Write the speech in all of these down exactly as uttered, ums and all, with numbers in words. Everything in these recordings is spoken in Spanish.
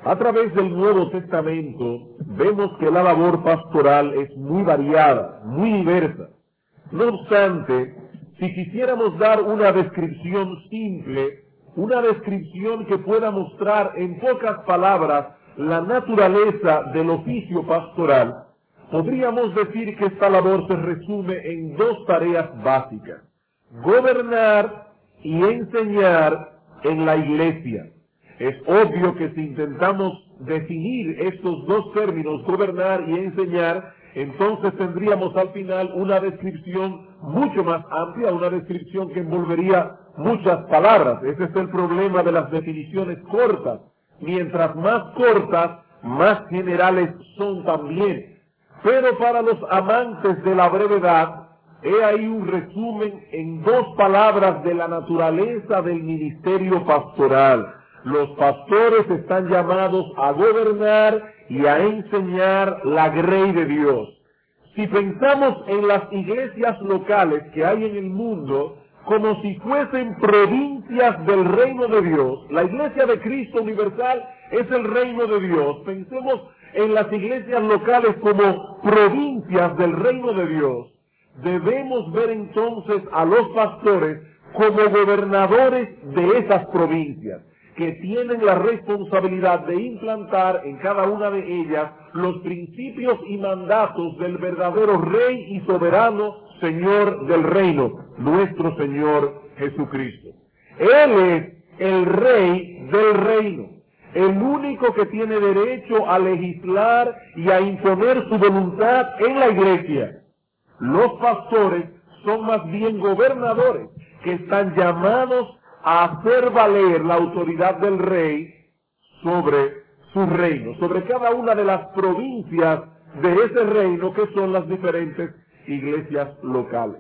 A través del Nuevo Testamento vemos que la labor pastoral es muy variada, muy diversa. No obstante, si quisiéramos dar una descripción simple, una descripción que pueda mostrar en pocas palabras la naturaleza del oficio pastoral, podríamos decir que esta labor se resume en dos tareas básicas: gobernar y enseñar en la iglesia. Es obvio que si intentamos definir estos dos términos, gobernar y enseñar, entonces tendríamos al final una descripción mucho más amplia, una descripción que envolvería muchas palabras. Ese es el problema de las definiciones cortas. Mientras más cortas, más generales son también. Pero para los amantes de la brevedad, he ahí un resumen en dos palabras de la naturaleza del ministerio pastoral. Los pastores están llamados a gobernar y a enseñar la grey de Dios. Si pensamos en las iglesias locales que hay en el mundo como si fuesen provincias del reino de Dios, la iglesia de Cristo universal es el reino de Dios. Pensemos en las iglesias locales como provincias del reino de Dios. Debemos ver entonces a los pastores como gobernadores de esas provincias, que tienen la responsabilidad de implantar en cada una de ellas los principios y mandatos del verdadero Rey y soberano Señor del reino, nuestro Señor Jesucristo. Él es el Rey del reino, el único que tiene derecho a legislar y a imponer su voluntad en la iglesia. Los pastores son más bien gobernadores que están llamados a hacer valer la autoridad del rey sobre su reino, sobre cada una de las provincias de ese reino que son las diferentes iglesias locales.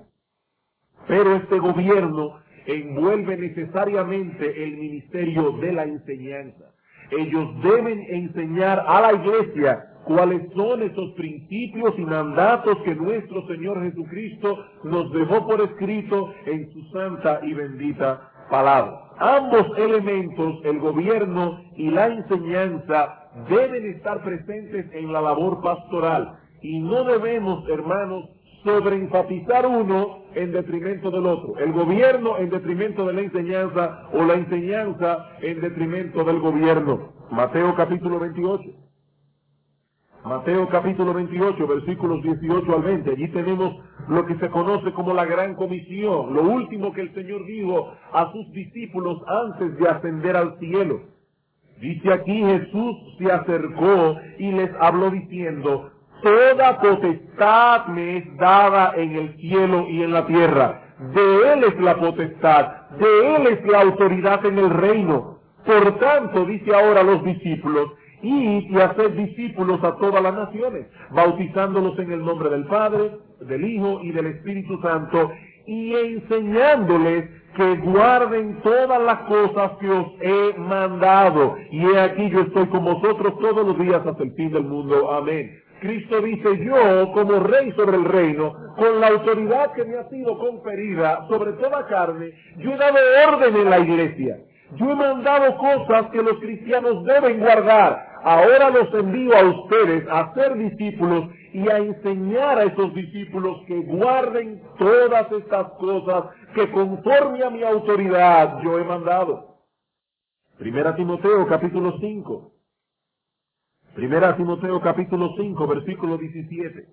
Pero este gobierno envuelve necesariamente el ministerio de la enseñanza. Ellos deben enseñar a la iglesia cuáles son esos principios y mandatos que nuestro Señor Jesucristo nos dejó por escrito en su santa y bendita palabra. Ambos elementos, el gobierno y la enseñanza, deben estar presentes en la labor pastoral y no debemos, hermanos, sobreenfatizar uno en detrimento del otro, el gobierno en detrimento de la enseñanza o la enseñanza en detrimento del gobierno. Mateo capítulo veintiocho. Mateo capítulo veintiocho, versículos dieciocho al veinte. Allí tenemos lo que se conoce como la gran comisión, lo último que el Señor dijo a sus discípulos antes de ascender al cielo. Dice aquí: Jesús se acercó y les habló diciendo: toda potestad me es dada en el cielo y en la tierra. De Él es la potestad, de Él es la autoridad en el reino. Por tanto, dice ahora a los discípulos: id y haced discípulos a todas las naciones, bautizándolos en el nombre del Padre, del Hijo y del Espíritu Santo, y enseñándoles que guarden todas las cosas que os he mandado. Y he aquí, yo estoy con vosotros todos los días hasta el fin del mundo. Amén. Cristo dice: yo, como Rey sobre el reino, con la autoridad que me ha sido conferida sobre toda carne, yo he dado orden en la iglesia. Yo he mandado cosas que los cristianos deben guardar. Ahora los envío a ustedes a ser discípulos y a enseñar a esos discípulos que guarden todas estas cosas que conforme a mi autoridad yo he mandado. Primera Timoteo capítulo cinco. Primera Timoteo capítulo cinco, versículo diecisiete.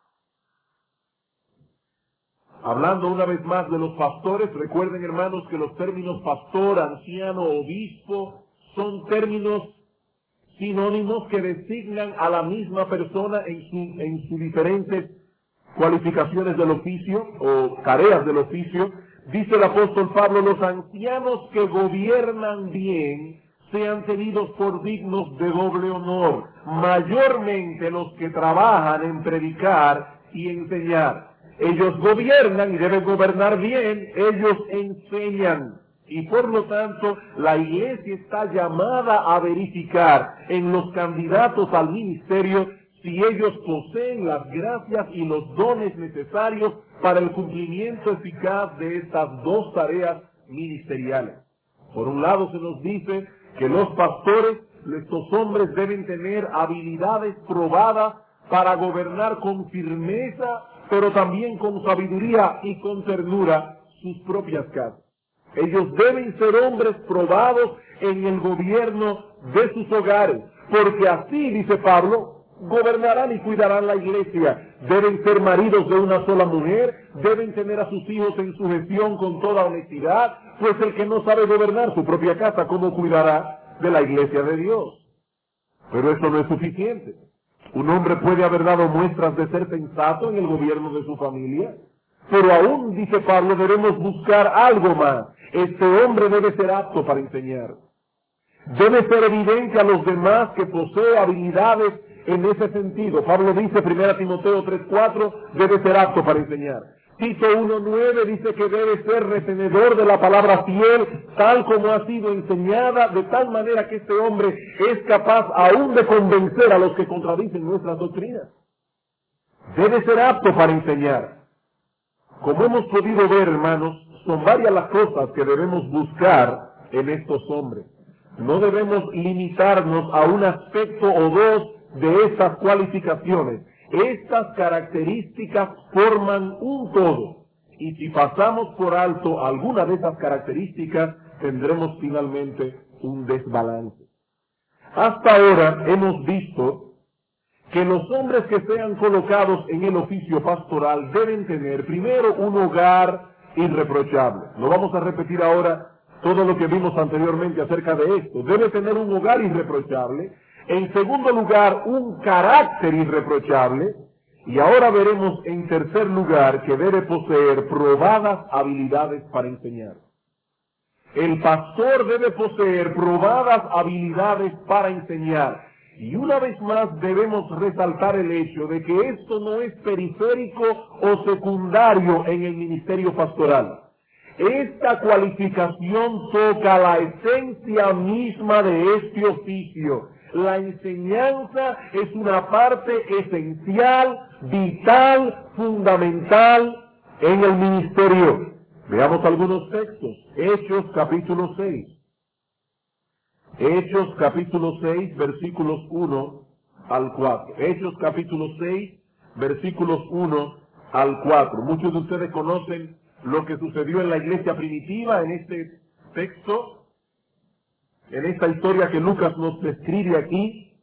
Hablando una vez más de los pastores, recuerden, hermanos, que los términos pastor, anciano, obispo son términos sinónimos que designan a la misma persona en, su, en sus diferentes cualificaciones del oficio o tareas del oficio. Dice el apóstol Pablo: los ancianos que gobiernan bien sean tenidos por dignos de doble honor, mayormente los que trabajan en predicar y enseñar. Ellos gobiernan y deben gobernar bien, ellos enseñan. Y por lo tanto, la iglesia está llamada a verificar en los candidatos al ministerio si ellos poseen las gracias y los dones necesarios para el cumplimiento eficaz de estas dos tareas ministeriales. Por un lado se nos dice que los pastores estos hombres deben tener habilidades probadas para gobernar con firmeza, pero también con sabiduría y con ternura sus propias casas. Ellos deben ser hombres probados en el gobierno de sus hogares, porque así, dice Pablo, gobernarán y cuidarán la iglesia. Deben ser maridos de una sola mujer, deben tener a sus hijos en sujeción con toda honestidad, pues el que no sabe gobernar su propia casa, ¿cómo cuidará de la iglesia de Dios? Pero eso no es suficiente. Un hombre puede haber dado muestras de ser sensato en el gobierno de su familia, pero aún, dice Pablo, debemos buscar algo más. Este hombre debe ser apto para enseñar. Debe ser evidente a los demás que posee habilidades en ese sentido. Pablo dice, primera Timoteo tres cuatro, debe ser apto para enseñar. Tito uno nueve dice que debe ser retenedor de la palabra fiel, tal como ha sido enseñada, de tal manera que este hombre es capaz aún de convencer a los que contradicen nuestras doctrinas. Debe ser apto para enseñar. Como hemos podido ver, hermanos, son varias las cosas que debemos buscar en estos hombres. No debemos limitarnos a un aspecto o dos de estas cualificaciones. Estas características forman un todo, y si pasamos por alto alguna de esas características, tendremos finalmente un desbalance. Hasta ahora hemos visto que los hombres que sean colocados en el oficio pastoral deben tener primero un hogar irreprochable. Lo vamos a repetir ahora todo lo que vimos anteriormente acerca de esto. Debe tener un hogar irreprochable. En segundo lugar, un carácter irreprochable. Y ahora veremos en tercer lugar que debe poseer probadas habilidades para enseñar. El pastor debe poseer probadas habilidades para enseñar. Y una vez más debemos resaltar el hecho de que esto no es periférico o secundario en el ministerio pastoral. Esta cualificación toca la esencia misma de este oficio. La enseñanza es una parte esencial, vital, fundamental en el ministerio. Veamos algunos textos. Hechos capítulo seis. Hechos capítulo seis, versículos uno al cuatro. Hechos capítulo seis, versículos uno al cuatro. Muchos de ustedes conocen lo que sucedió en la iglesia primitiva en este texto, en esta historia que Lucas nos describe aquí.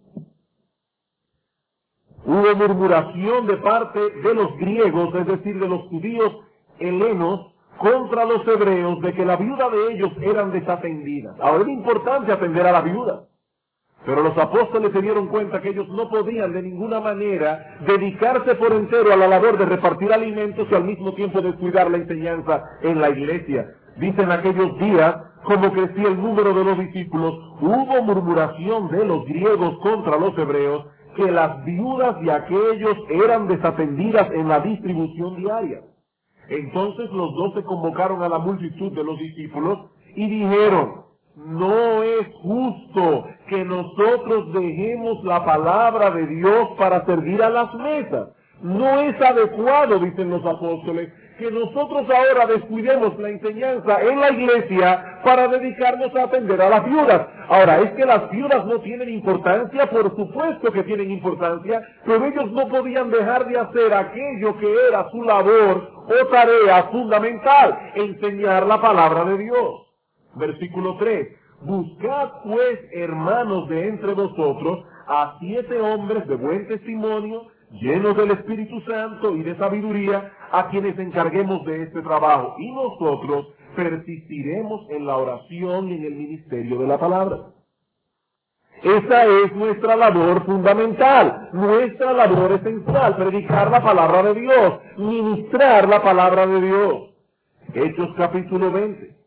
Hubo murmuración de parte de los griegos, es decir, de los judíos helenos, contra los hebreos de que la viuda de ellos eran desatendidas. Ahora es importante atender a la viuda, pero los apóstoles se dieron cuenta que ellos no podían de ninguna manera dedicarse por entero a la labor de repartir alimentos y al mismo tiempo descuidar la enseñanza en la iglesia. Dicen aquellos días, como crecía el número de los discípulos, hubo murmuración de los griegos contra los hebreos, que las viudas de aquellos eran desatendidas en la distribución diaria. Entonces los doce convocaron a la multitud de los discípulos y dijeron, no es justo que nosotros dejemos la palabra de Dios para servir a las mesas. No es adecuado, dicen los apóstoles, que nosotros ahora descuidemos la enseñanza en la iglesia para dedicarnos a atender a las viudas. Ahora, es que las viudas no tienen importancia, por supuesto que tienen importancia, pero ellos no podían dejar de hacer aquello que era su labor o tarea fundamental, enseñar la palabra de Dios. Versículo tres. Buscad pues, hermanos de entre vosotros, a siete hombres de buen testimonio, llenos del Espíritu Santo y de sabiduría, a quienes encarguemos de este trabajo. Y nosotros persistiremos en la oración y en el ministerio de la palabra. Esa es nuestra labor fundamental, nuestra labor esencial, predicar la palabra de Dios, ministrar la palabra de Dios. Hechos capítulo veinte.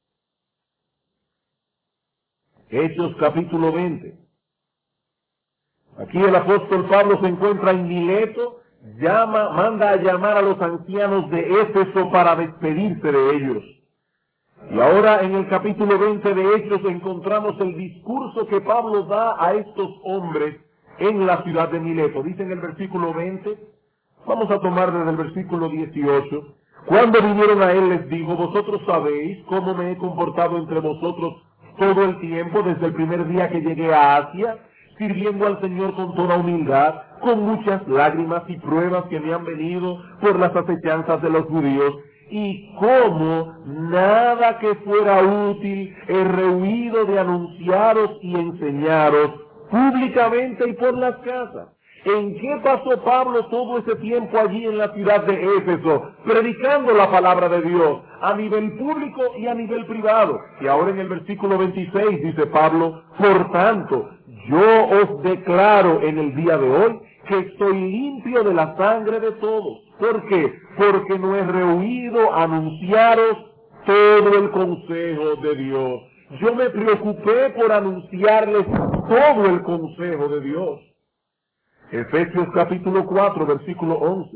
Hechos capítulo veinte. Aquí el apóstol Pablo se encuentra en Mileto, llama, manda a llamar a los ancianos de Éfeso para despedirse de ellos. Y ahora en el capítulo veinte de Hechos encontramos el discurso que Pablo da a estos hombres en la ciudad de Mileto. Dice en el versículo veinte, vamos a tomar desde el versículo dieciocho, cuando vinieron a él les dijo, vosotros sabéis cómo me he comportado entre vosotros todo el tiempo, desde el primer día que llegué a Asia, sirviendo al Señor con toda humildad, con muchas lágrimas y pruebas que me han venido por las acechanzas de los judíos, y como nada que fuera útil he rehuido de anunciaros y enseñaros públicamente y por las casas. ¿En qué pasó Pablo todo ese tiempo allí en la ciudad de Éfeso, predicando la palabra de Dios a nivel público y a nivel privado? Y ahora en el versículo veintiséis dice Pablo, por tanto, yo os declaro en el día de hoy que estoy limpio de la sangre de todos. ¿Por qué? Porque no he rehuido anunciaros todo el consejo de Dios. Yo me preocupé por anunciarles todo el consejo de Dios. Efesios capítulo cuatro, versículo once.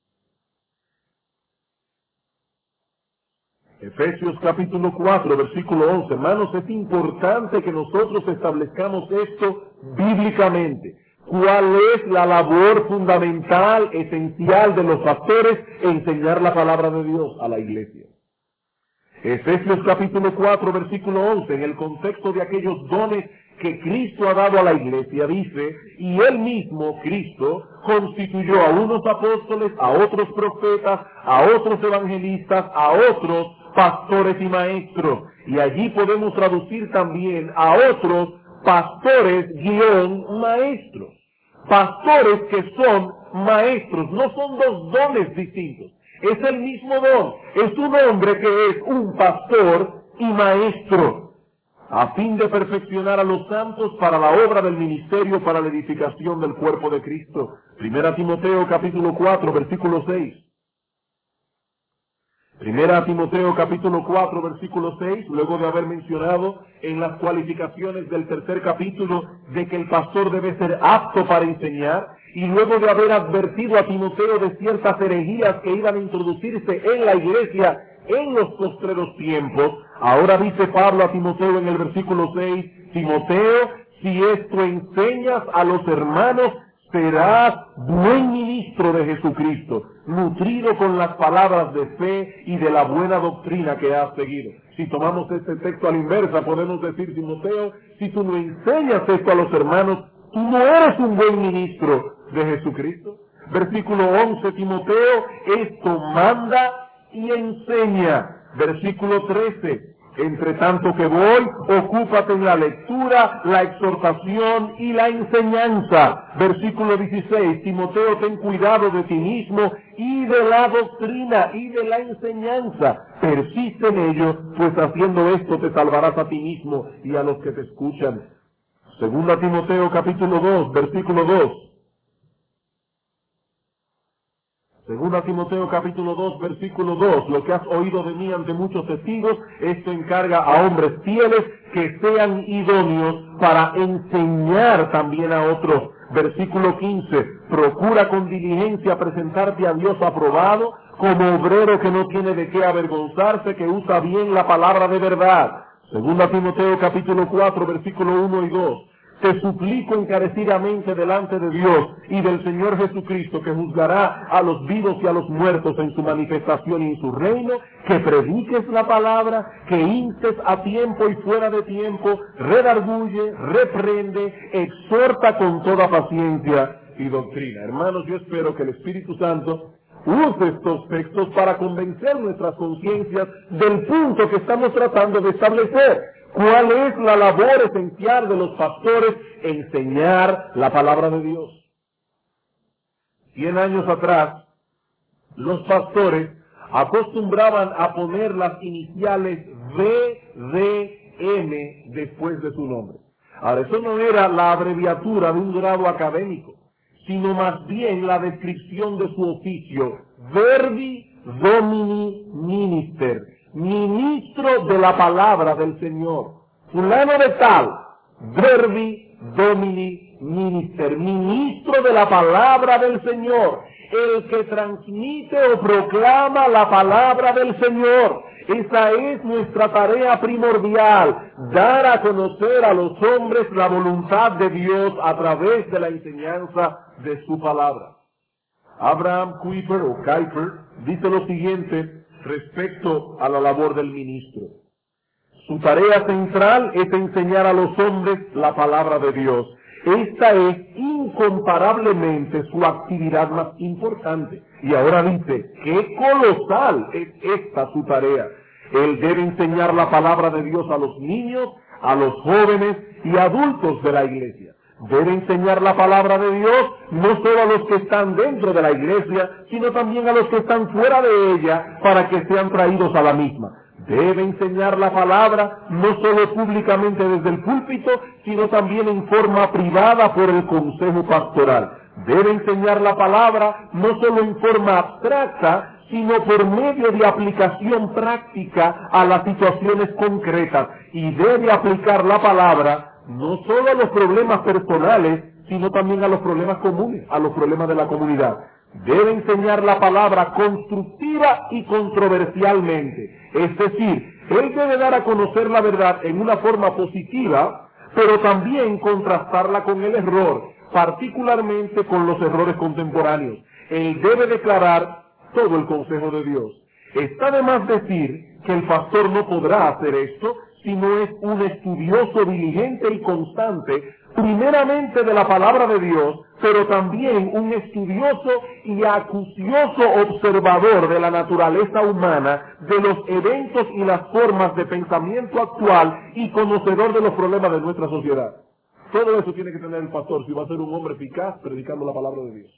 Efesios capítulo cuatro, versículo once. Hermanos, es importante que nosotros establezcamos esto bíblicamente. ¿Cuál es la labor fundamental, esencial de los pastores? Enseñar la palabra de Dios a la iglesia. Efesios capítulo cuatro, versículo once, en el contexto de aquellos dones que Cristo ha dado a la iglesia, dice, y él mismo, Cristo, constituyó a unos apóstoles, a otros profetas, a otros evangelistas, a otros pastores y maestros. Y allí podemos traducir también a otros pastores guión maestros. Pastores que son maestros, no son dos dones distintos. Es el mismo don, es un hombre que es un pastor y maestro, a fin de perfeccionar a los santos para la obra del ministerio, para la edificación del cuerpo de Cristo. Primera Timoteo capítulo cuatro, versículo seis. Primera Timoteo capítulo cuatro, versículo seis, luego de haber mencionado en las cualificaciones del tercer capítulo de que el pastor debe ser apto para enseñar, y luego de haber advertido a Timoteo de ciertas herejías que iban a introducirse en la iglesia en los postreros tiempos, ahora dice Pablo a Timoteo en el versículo seis, Timoteo, si esto enseñas a los hermanos, serás buen ministro de Jesucristo, nutrido con las palabras de fe y de la buena doctrina que has seguido. Si tomamos este texto a la inversa, podemos decir, Timoteo, si tú no enseñas esto a los hermanos, tú no eres un buen ministro de Jesucristo. Versículo once, Timoteo, esto manda y enseña. Versículo trece, entre tanto que voy, ocúpate en la lectura, la exhortación y la enseñanza. Versículo dieciséis, Timoteo, ten cuidado de ti mismo y de la doctrina y de la enseñanza. Persiste en ello, pues haciendo esto te salvarás a ti mismo y a los que te escuchan. Segunda Timoteo capítulo dos, versículo dos. Segunda Timoteo capítulo dos, versículo dos, lo que has oído de mí ante muchos testigos, esto encarga a hombres fieles que sean idóneos para enseñar también a otros. Versículo quince, procura con diligencia presentarte a Dios aprobado, como obrero que no tiene de qué avergonzarse, que usa bien la palabra de verdad. Segunda Timoteo capítulo cuatro, versículo uno y dos. Te suplico encarecidamente delante de Dios y del Señor Jesucristo, que juzgará a los vivos y a los muertos en su manifestación y en su reino, que prediques la palabra, que instes a tiempo y fuera de tiempo, redarguye, reprende, exhorta con toda paciencia y doctrina. Hermanos, yo espero que el Espíritu Santo use estos textos para convencer nuestras conciencias del punto que estamos tratando de establecer. ¿Cuál es la labor esencial de los pastores? Enseñar la palabra de Dios. Cien años atrás, los pastores acostumbraban a poner las iniciales V D M después de su nombre. Ahora, eso no era la abreviatura de un grado académico, sino más bien la descripción de su oficio. Verbi Domini Minister. Ministro de la palabra del Señor. Fulano de tal, Verbi Domini Minister, ministro de la palabra del Señor, el que transmite o proclama la palabra del Señor. Esa es nuestra tarea primordial, dar a conocer a los hombres la voluntad de Dios a través de la enseñanza de su palabra. Abraham Kuyper o Kuyper dice lo siguiente respecto a la labor del ministro. Su tarea central es enseñar a los hombres la palabra de Dios. Esta es incomparablemente su actividad más importante. Y ahora dice, qué colosal es esta su tarea. Él debe enseñar la palabra de Dios a los niños, a los jóvenes y adultos de la iglesia. Debe enseñar la palabra de Dios no solo a los que están dentro de la iglesia, sino también a los que están fuera de ella para que sean traídos a la misma. Debe enseñar la palabra no solo públicamente desde el púlpito, sino también en forma privada por el consejo pastoral. Debe enseñar la palabra no solo en forma abstracta, sino por medio de aplicación práctica a las situaciones concretas. Y debe aplicar la palabra no solo a los problemas personales, sino también a los problemas comunes, a los problemas de la comunidad. Debe enseñar la palabra constructiva y controversialmente. Es decir, él debe dar a conocer la verdad en una forma positiva, pero también contrastarla con el error, particularmente con los errores contemporáneos. Él debe declarar todo el consejo de Dios. Está de más decir que el pastor no podrá hacer esto si no es un estudioso diligente y constante, primeramente de la palabra de Dios, pero también un estudioso y acucioso observador de la naturaleza humana, de los eventos y las formas de pensamiento actual y conocedor de los problemas de nuestra sociedad. Todo eso tiene que tener el pastor si va a ser un hombre eficaz predicando la palabra de Dios.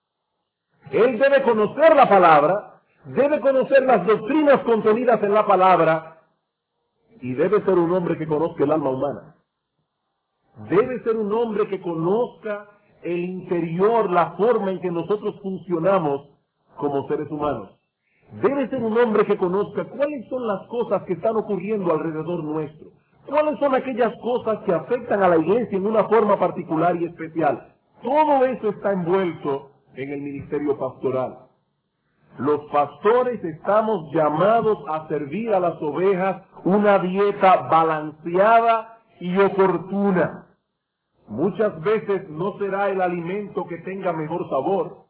Él debe conocer la palabra, debe conocer las doctrinas contenidas en la palabra y debe ser un hombre que conozca el alma humana. Debe ser un hombre que conozca el interior, la forma en que nosotros funcionamos como seres humanos. Debe ser un hombre que conozca cuáles son las cosas que están ocurriendo alrededor nuestro. Cuáles son aquellas cosas que afectan a la iglesia en una forma particular y especial. Todo eso está envuelto en el ministerio pastoral. Los pastores estamos llamados a servir a las ovejas una dieta balanceada y oportuna. Muchas veces no será el alimento que tenga mejor sabor.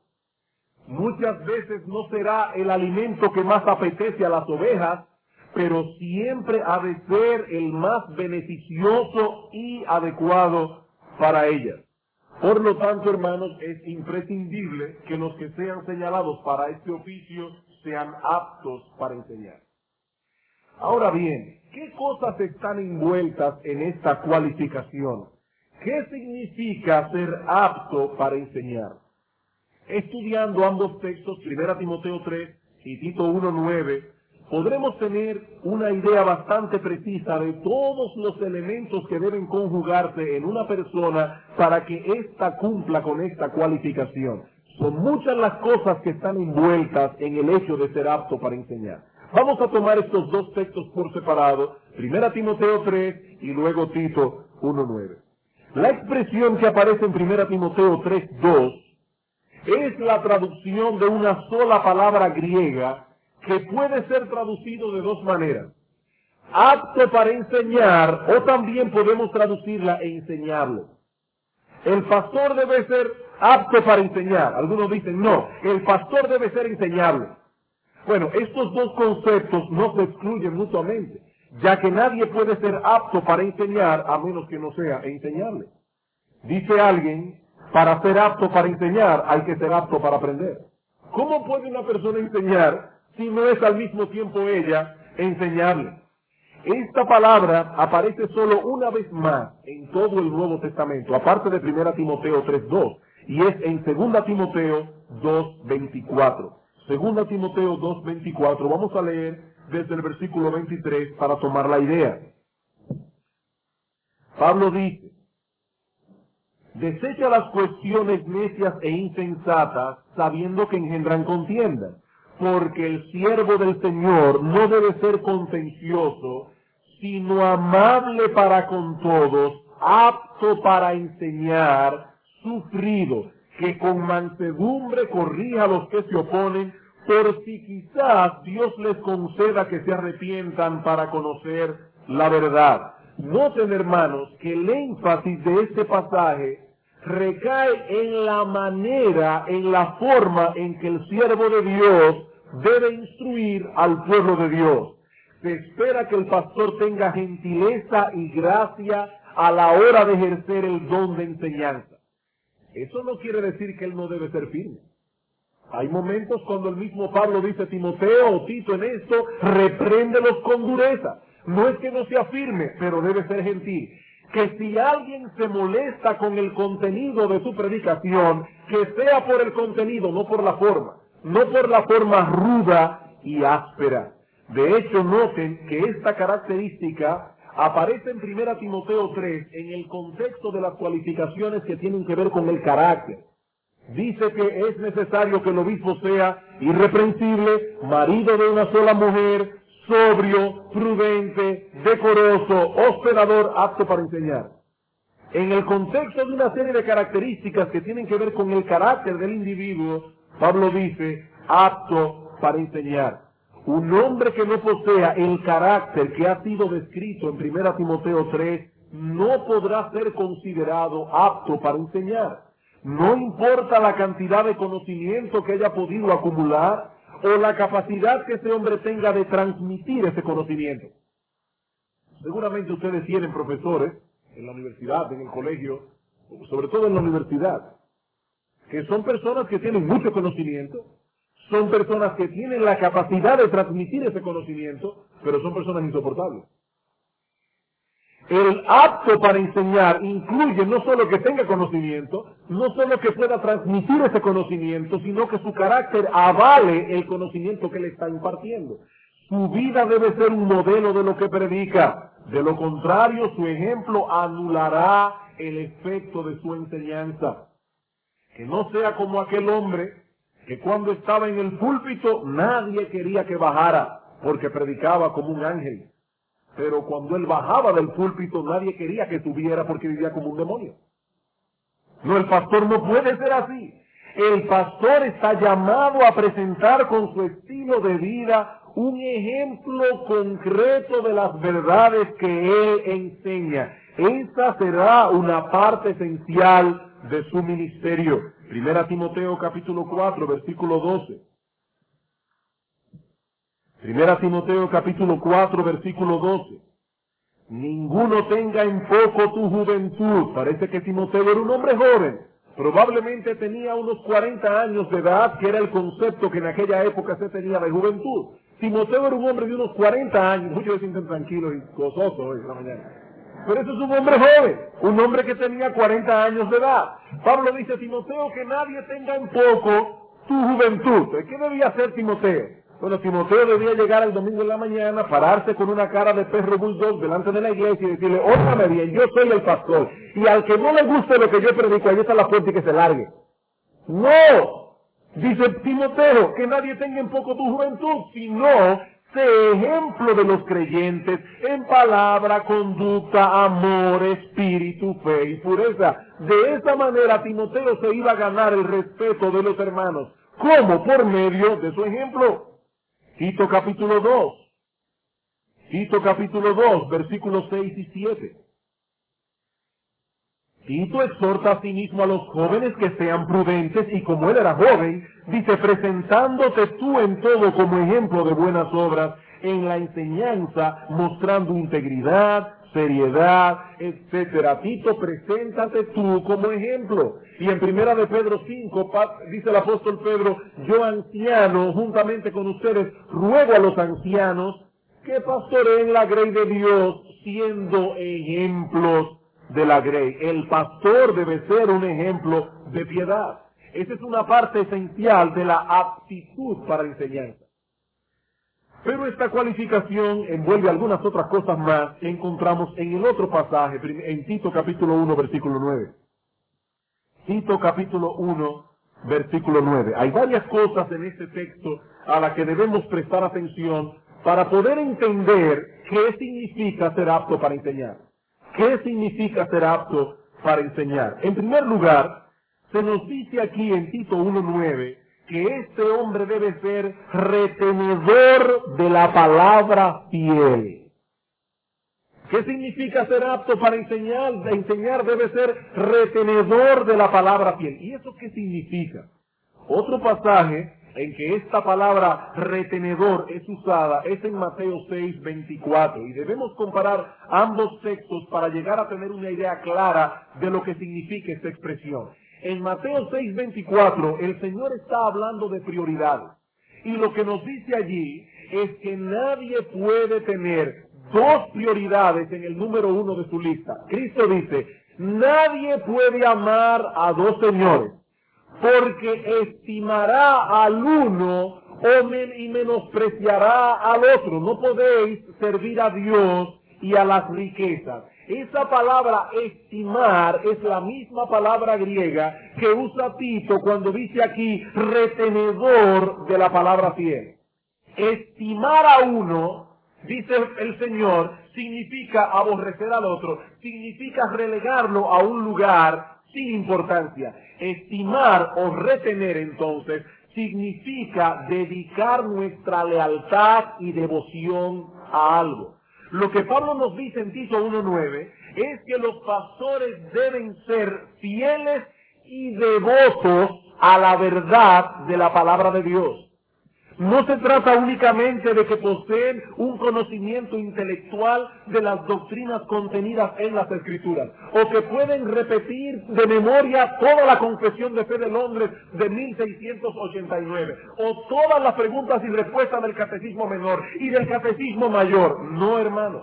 Muchas veces no será el alimento que más apetece a las ovejas, pero siempre ha de ser el más beneficioso y adecuado para ellas. Por lo tanto, hermanos, es imprescindible que los que sean señalados para este oficio sean aptos para enseñar. Ahora bien, ¿qué cosas están envueltas en esta cualificación? ¿Qué significa ser apto para enseñar? Estudiando ambos textos, primera Timoteo tres y Tito uno nueve, podremos tener una idea bastante precisa de todos los elementos que deben conjugarse en una persona para que ésta cumpla con esta cualificación. Son muchas las cosas que están envueltas en el hecho de ser apto para enseñar. Vamos a tomar estos dos textos por separado, primera Timoteo tres y luego Tito uno nueve. La expresión que aparece en primera Timoteo tres dos es la traducción de una sola palabra griega que puede ser traducido de dos maneras. Apto para enseñar, o también podemos traducirla e enseñarlo. El pastor debe ser apto para enseñar. Algunos dicen, no, el pastor debe ser enseñable. Bueno, estos dos conceptos no se excluyen mutuamente, ya que nadie puede ser apto para enseñar a menos que no sea enseñable. Dice alguien, para ser apto para enseñar hay que ser apto para aprender. ¿Cómo puede una persona enseñar si no es al mismo tiempo ella enseñarle? Esta palabra aparece solo una vez más en todo el Nuevo Testamento, aparte de primera Timoteo tres dos, y es en segunda Timoteo dos veinticuatro. segunda Timoteo dos veinticuatro, vamos a leer desde el versículo veintitrés para tomar la idea. Pablo dice, desecha las cuestiones necias e insensatas, sabiendo que engendran contiendas, porque el siervo del Señor no debe ser contencioso, sino amable para con todos, apto para enseñar, sufrido, que con mansedumbre corrija a los que se oponen, por si quizás Dios les conceda que se arrepientan para conocer la verdad. Noten, hermanos, que el énfasis de este pasaje recae en la manera, en la forma en que el siervo de Dios debe instruir al pueblo de Dios. se espera que el pastor tenga gentileza y gracia a la hora de ejercer el don de enseñanza. Eso no quiere decir que él no debe ser firme. Hay momentos cuando el mismo Pablo dice: Timoteo o Tito, en esto, repréndelos con dureza. No es que no sea firme, pero debe ser gentil. Que si alguien se molesta con el contenido de su predicación, que sea por el contenido, no por la forma. No por la forma ruda y áspera. De hecho, noten que esta característica aparece en primera Timoteo tres en el contexto de las cualificaciones que tienen que ver con el carácter. Dice que es necesario que el obispo sea irreprensible, marido de una sola mujer, sobrio, prudente, decoroso, hospedador, apto para enseñar. En el contexto de una serie de características que tienen que ver con el carácter del individuo, Pablo dice, apto para enseñar. Un hombre que no posea el carácter que ha sido descrito en primera Timoteo tres, no podrá ser considerado apto para enseñar. No importa la cantidad de conocimiento que haya podido acumular o la capacidad que ese hombre tenga de transmitir ese conocimiento. Seguramente ustedes tienen profesores en la universidad, en el colegio, sobre todo en la universidad, que son personas que tienen mucho conocimiento, son personas que tienen la capacidad de transmitir ese conocimiento, pero son personas insoportables. El apto para enseñar incluye no solo que tenga conocimiento, no solo que pueda transmitir ese conocimiento, sino que su carácter avale el conocimiento que le está impartiendo. Su vida debe ser un modelo de lo que predica. De lo contrario, su ejemplo anulará el efecto de su enseñanza. Que no sea como aquel hombre que cuando estaba en el púlpito nadie quería que bajara porque predicaba como un ángel. Pero cuando él bajaba del púlpito nadie quería que subiera porque vivía como un demonio. No, el pastor no puede ser así. El pastor está llamado a presentar con su estilo de vida un ejemplo concreto de las verdades que él enseña. Esa será una parte esencial de su ministerio. Primera Timoteo capítulo cuatro, versículo doce. Primera Timoteo capítulo cuatro, versículo doce. Ninguno tenga en poco tu juventud. Parece que Timoteo era un hombre joven. Probablemente tenía unos cuarenta años de edad, que era el concepto que en aquella época se tenía de juventud. Timoteo era un hombre de unos cuarenta años. Muchos se sienten tranquilos y gozosos hoy en la mañana. Pero eso es un hombre joven, un hombre que tenía cuarenta años de edad. Pablo dice a Timoteo que nadie tenga en poco tu juventud. ¿Qué debía hacer Timoteo? Bueno, Timoteo debía llegar el domingo en la mañana, pararse con una cara de perro bulldog delante de la iglesia y decirle: óigame bien, yo soy el pastor, y al que no le guste lo que yo predico, ahí está la puerta y que se largue. No, dice Timoteo, que nadie tenga en poco tu juventud, sino sé ejemplo de los creyentes en palabra, conducta, amor, espíritu, fe y pureza. De esa manera Timoteo se iba a ganar el respeto de los hermanos. ¿Cómo? Por medio de su ejemplo. Tito capítulo dos. Tito capítulo dos, versículos seis y siete. Tito exhorta a sí mismo a los jóvenes que sean prudentes, y como él era joven, dice: presentándote tú en todo como ejemplo de buenas obras, en la enseñanza, mostrando integridad, seriedad, etcétera. Tito, preséntate tú como ejemplo. Y en primera de Pedro cinco, dice el apóstol Pedro: yo anciano, juntamente con ustedes, ruego a los ancianos que pastoreen la grey de Dios, siendo ejemplos de la grey. El pastor debe ser un ejemplo de piedad. Esa es una parte esencial de la aptitud para enseñanza. Pero esta cualificación envuelve algunas otras cosas más que encontramos en el otro pasaje, en Tito capítulo uno, versículo nueve. Tito capítulo uno, versículo nueve. Hay varias cosas en este texto a las que debemos prestar atención para poder entender qué significa ser apto para enseñar. ¿Qué significa ser apto para enseñar? En primer lugar, se nos dice aquí en Tito uno nueve que este hombre debe ser retenedor de la palabra fiel. ¿Qué significa ser apto para enseñar? De enseñar debe ser retenedor de la palabra fiel. ¿Y eso qué significa? Otro pasaje en que esta palabra retenedor es usada es en Mateo seis veinticuatro, y debemos comparar ambos textos para llegar a tener una idea clara de lo que significa esta expresión. En Mateo seis veinticuatro el Señor está hablando de prioridades, y lo que nos dice allí es que nadie puede tener dos prioridades en el número uno de su lista. Cristo dice, nadie puede amar a dos señores, porque estimará al uno o men y menospreciará al otro. No podéis servir a Dios y a las riquezas. Esa palabra estimar es la misma palabra griega que usa Tito cuando dice aquí retenedor de la palabra fiel. Estimar a uno, dice el Señor, significa aborrecer al otro, significa relegarlo a un lugar sin importancia. Estimar o retener, entonces, significa dedicar nuestra lealtad y devoción a algo. Lo que Pablo nos dice en Tito uno nueve es que los pastores deben ser fieles y devotos a la verdad de la palabra de Dios. No se trata únicamente de que poseen un conocimiento intelectual de las doctrinas contenidas en las Escrituras, o que pueden repetir de memoria toda la confesión de fe de Londres de mil seiscientos ochenta y nueve, o todas las preguntas y respuestas del Catecismo Menor y del Catecismo Mayor. No, hermanos.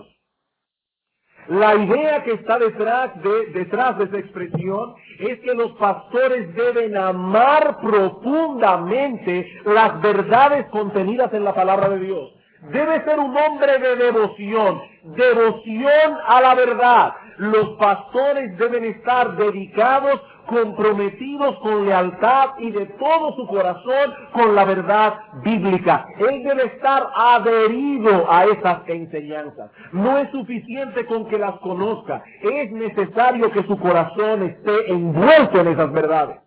La idea que está detrás de, detrás de esa expresión es que los pastores deben amar profundamente las verdades contenidas en la palabra de Dios. Debe ser un hombre de devoción, devoción a la verdad. Los pastores deben estar dedicados, comprometidos con lealtad y de todo su corazón con la verdad bíblica. Él debe estar adherido a esas enseñanzas. No es suficiente con que las conozca, es necesario que su corazón esté envuelto en esas verdades.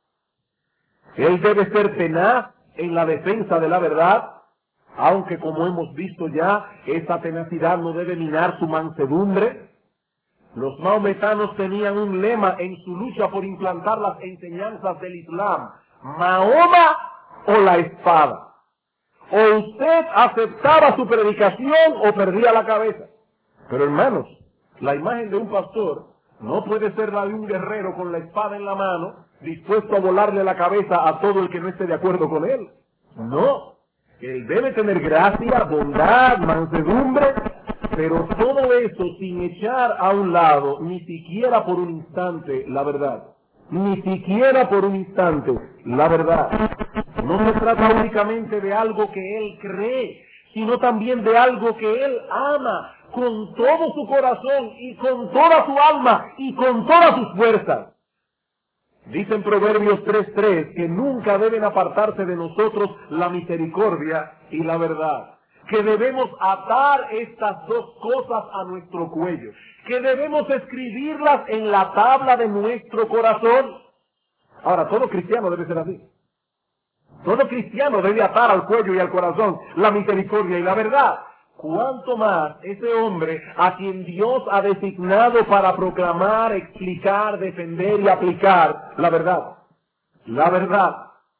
Él debe ser tenaz en la defensa de la verdad, aunque como hemos visto ya, esa tenacidad no debe minar su mansedumbre. Los maometanos tenían un lema en su lucha por implantar las enseñanzas del Islam: Mahoma o la espada. O usted aceptaba su predicación o perdía la cabeza. Pero hermanos, la imagen de un pastor no puede ser la de un guerrero con la espada en la mano, dispuesto a volarle la cabeza a todo el que no esté de acuerdo con él. No, él debe tener gracia, bondad, mansedumbre, pero todo eso sin echar a un lado, ni siquiera por un instante, la verdad. Ni siquiera por un instante, la verdad. No se trata únicamente de algo que él cree, sino también de algo que él ama con todo su corazón y con toda su alma y con todas sus fuerzas. Dice en Proverbios tres tres que nunca deben apartarse de nosotros la misericordia y la verdad. Que debemos atar estas dos cosas a nuestro cuello. Que debemos escribirlas en la tabla de nuestro corazón. Ahora, todo cristiano debe ser así. Todo cristiano debe atar al cuello y al corazón la misericordia y la verdad. Cuanto más ese hombre a quien Dios ha designado para proclamar, explicar, defender y aplicar la verdad. La verdad.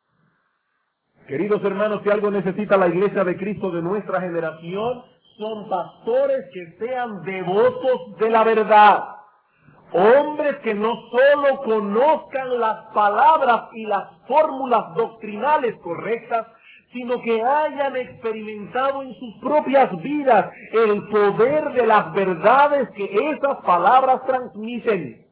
Queridos hermanos, si algo necesita la Iglesia de Cristo de nuestra generación, son pastores que sean devotos de la verdad. Hombres que no solo conozcan las palabras y las fórmulas doctrinales correctas, sino que hayan experimentado en sus propias vidas el poder de las verdades que esas palabras transmiten.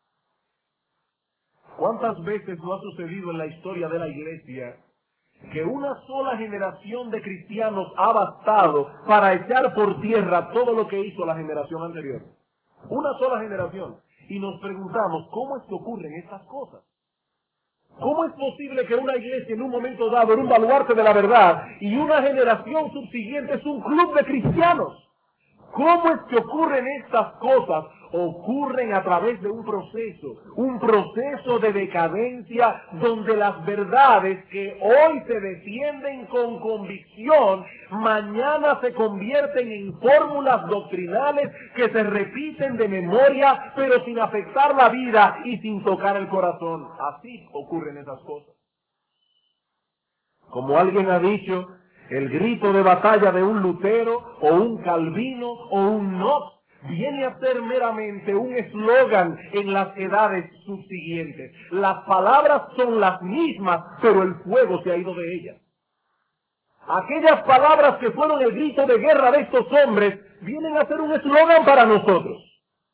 ¿Cuántas veces no ha sucedido en la historia de la Iglesia que una sola generación de cristianos ha bastado para echar por tierra todo lo que hizo la generación anterior? Una sola generación. Y nos preguntamos, ¿cómo es que ocurren estas cosas? ¿Cómo es posible que una iglesia en un momento dado era un baluarte de la verdad y una generación subsiguiente es un club de cristianos? ¿Cómo es que ocurren estas cosas? Ocurren a través de un proceso, un proceso de decadencia donde las verdades que hoy se defienden con convicción, mañana se convierten en fórmulas doctrinales que se repiten de memoria, pero sin afectar la vida y sin tocar el corazón. Así ocurren esas cosas. Como alguien ha dicho, el grito de batalla de un Lutero o un Calvino o un Knox viene a ser meramente un eslogan en las edades subsiguientes. Las palabras son las mismas, pero el fuego se ha ido de ellas. Aquellas palabras que fueron el grito de guerra de estos hombres vienen a ser un eslogan para nosotros.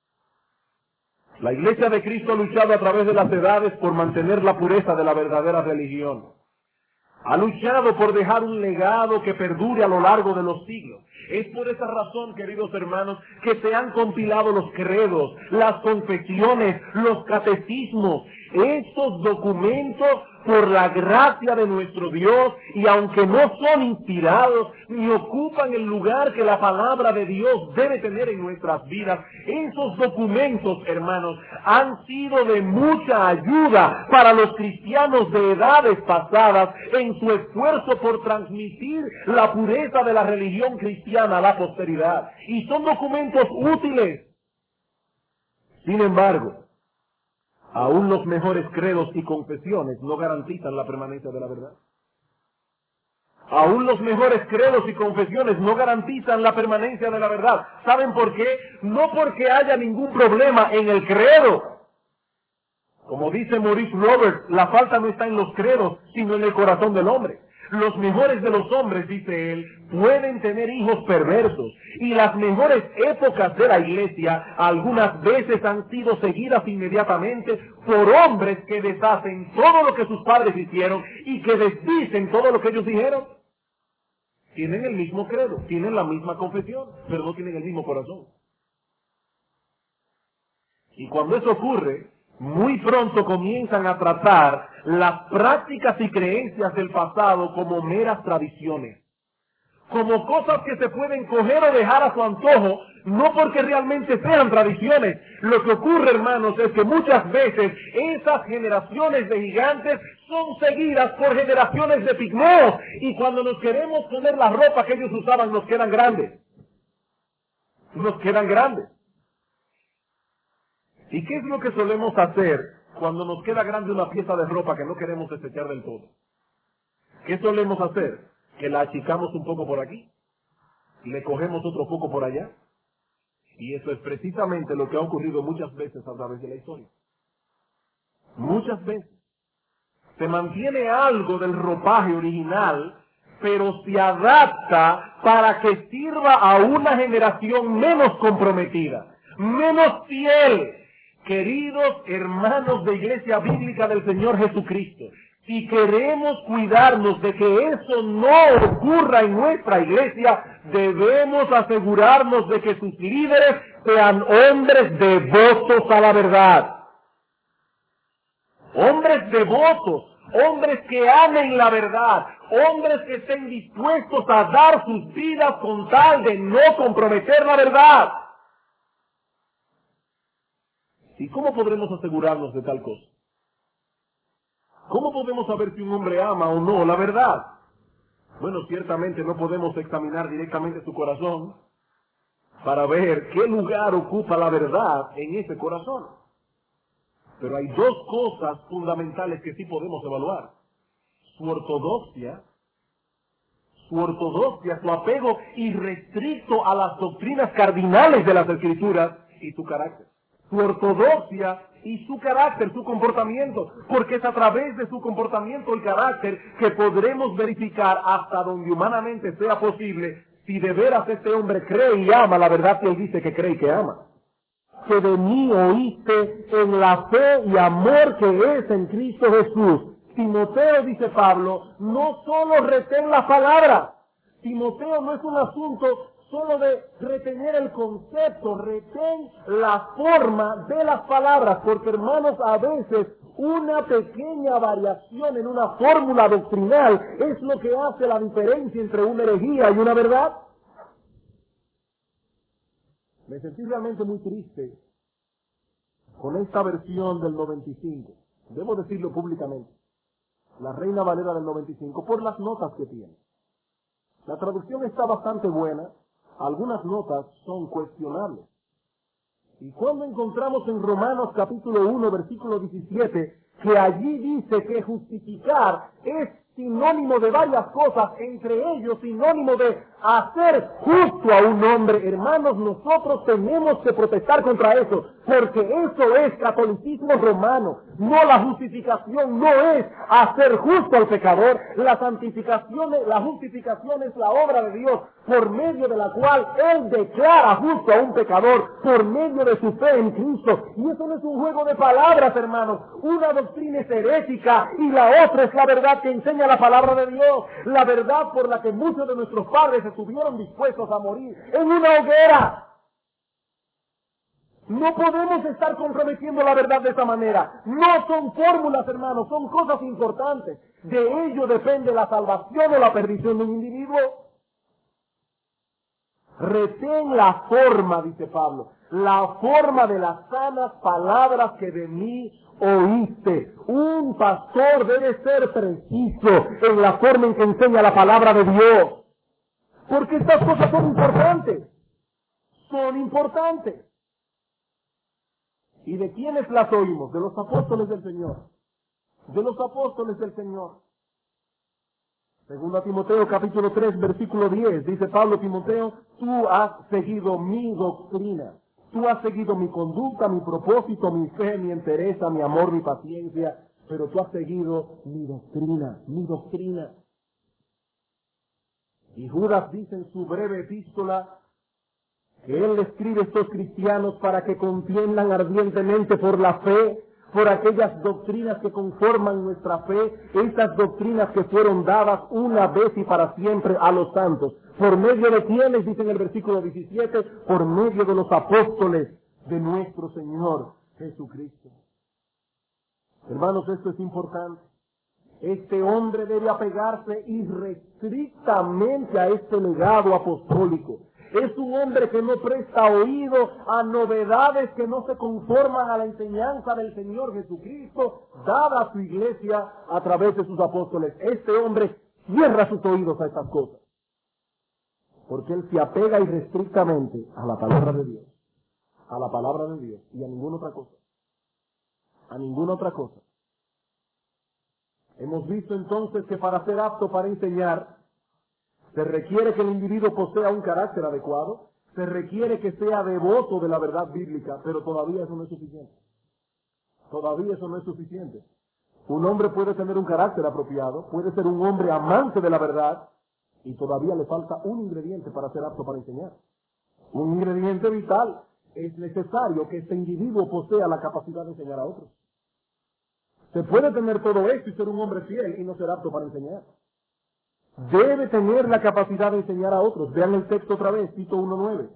La Iglesia de Cristo ha luchado a través de las edades por mantener la pureza de la verdadera religión. Ha luchado por dejar un legado que perdure a lo largo de los siglos. Es por esa razón, queridos hermanos, que se han compilado los credos, las confesiones, los catecismos. Estos documentos, por la gracia de nuestro Dios, y aunque no son inspirados, ni ocupan el lugar que la palabra de Dios debe tener en nuestras vidas, esos documentos, hermanos, han sido de mucha ayuda para los cristianos de edades pasadas en su esfuerzo por transmitir la pureza de la religión cristiana a la posteridad. Y son documentos útiles. Sin embargo, aún los mejores credos y confesiones no garantizan la permanencia de la verdad. Aún los mejores credos y confesiones no garantizan la permanencia de la verdad. ¿Saben por qué? No porque haya ningún problema en el credo. Como dice Maurice Roberts, la falta no está en los credos, sino en el corazón del hombre. Los mejores de los hombres, dice él, pueden tener hijos perversos. Y las mejores épocas de la iglesia algunas veces han sido seguidas inmediatamente por hombres que deshacen todo lo que sus padres hicieron y que desdicen todo lo que ellos dijeron. Tienen el mismo credo, tienen la misma confesión, pero no tienen el mismo corazón. Y cuando eso ocurre, muy pronto comienzan a tratar las prácticas y creencias del pasado como meras tradiciones, como cosas que se pueden coger o dejar a su antojo, no porque realmente sean tradiciones. Lo que ocurre, hermanos, es que muchas veces esas generaciones de gigantes son seguidas por generaciones de pigmeos, y cuando nos queremos poner la ropa que ellos usaban, nos quedan grandes. Nos quedan grandes. ¿Y qué es lo que solemos hacer cuando nos queda grande una pieza de ropa que no queremos desechar del todo? ¿Qué solemos hacer? Que la achicamos un poco por aquí, le cogemos otro poco por allá, y eso es precisamente lo que ha ocurrido muchas veces a través de la historia. Muchas veces se mantiene algo del ropaje original, pero se adapta para que sirva a una generación menos comprometida, menos fiel. Queridos hermanos de Iglesia Bíblica del Señor Jesucristo, si queremos cuidarnos de que eso no ocurra en nuestra iglesia, debemos asegurarnos de que sus líderes sean hombres devotos a la verdad. Hombres devotos, hombres que amen la verdad, hombres que estén dispuestos a dar sus vidas con tal de no comprometer la verdad. ¿Y cómo podremos asegurarnos de tal cosa? ¿Cómo podemos saber si un hombre ama o no la verdad? Bueno, ciertamente no podemos examinar directamente su corazón para ver qué lugar ocupa la verdad en ese corazón. Pero hay dos cosas fundamentales que sí podemos evaluar. Su ortodoxia, su ortodoxia, su apego irrestricto a las doctrinas cardinales de las Escrituras, y su carácter. Su ortodoxia y su carácter, su comportamiento, porque es a través de su comportamiento y carácter que podremos verificar hasta donde humanamente sea posible si de veras este hombre cree y ama la verdad que él dice que cree y que ama. Que de mí oíste en la fe y amor que es en Cristo Jesús. Timoteo, dice Pablo, no solo retén la palabra. Timoteo no es un asunto solo de retener el concepto, retén la forma de las palabras, porque hermanos, a veces una pequeña variación en una fórmula doctrinal es lo que hace la diferencia entre una herejía y una verdad. Me sentí realmente muy triste con esta versión del noventa y cinco, debo decirlo públicamente, la Reina Valera del noventa y cinco, por las notas que tiene. La traducción está bastante buena, algunas notas son cuestionables. Y cuando encontramos en Romanos capítulo uno, versículo diecisiete, que allí dice que justificar es sinónimo de varias cosas, entre ellos sinónimo de hacer justo a un hombre. Hermanos, nosotros tenemos que protestar contra eso, porque eso es catolicismo romano. No, la justificación no es hacer justo al pecador. La santificación, la justificación es la obra de Dios, por medio de la cual Él declara justo a un pecador, por medio de su fe en Cristo. Y eso no es un juego de palabras, hermanos. Una doctrina es herética y la otra es la verdad que enseña la palabra de Dios. La verdad por la que muchos de nuestros padres estuvieron dispuestos a morir en una hoguera. No podemos estar comprometiendo la verdad de esa manera. No son fórmulas, hermanos, son cosas importantes. De ello depende la salvación o la perdición de un individuo. Retén la forma, dice Pablo, la forma de las sanas palabras que de mí oíste. Un pastor debe ser preciso en la forma en que enseña la palabra de Dios. Porque estas cosas son importantes. Son importantes. ¿Y de quiénes las oímos? De los apóstoles del Señor. De los apóstoles del Señor. Segundo a Timoteo capítulo tres versículo diez, dice Pablo: Timoteo, tú has seguido mi doctrina, tú has seguido mi conducta, mi propósito, mi fe, mi entereza, mi amor, mi paciencia, pero tú has seguido mi doctrina, mi doctrina. Y Judas dice en su breve epístola que él le escribe a estos cristianos para que contiendan ardientemente por la fe, por aquellas doctrinas que conforman nuestra fe, esas doctrinas que fueron dadas una vez y para siempre a los santos. ¿Por medio de quiénes? Dice en el versículo diecisiete, por medio de los apóstoles de nuestro Señor Jesucristo. Hermanos, esto es importante. Este hombre debe apegarse irrestrictamente a este legado apostólico. Es un hombre que no presta oído a novedades que no se conforman a la enseñanza del Señor Jesucristo, dada a su iglesia a través de sus apóstoles. Este hombre cierra sus oídos a estas cosas, porque él se apega irrestrictamente a la palabra de Dios, a la palabra de Dios y a ninguna otra cosa. A ninguna otra cosa. Hemos visto entonces que para ser apto para enseñar, se requiere que el individuo posea un carácter adecuado, se requiere que sea devoto de la verdad bíblica, pero todavía eso no es suficiente. Todavía eso no es suficiente. Un hombre puede tener un carácter apropiado, puede ser un hombre amante de la verdad, y todavía le falta un ingrediente para ser apto para enseñar. Un ingrediente vital. Es necesario que este individuo posea la capacidad de enseñar a otros. Se puede tener todo esto y ser un hombre fiel y no ser apto para enseñar. Debe tener la capacidad de enseñar a otros. Vean el texto otra vez, Tito uno nueve.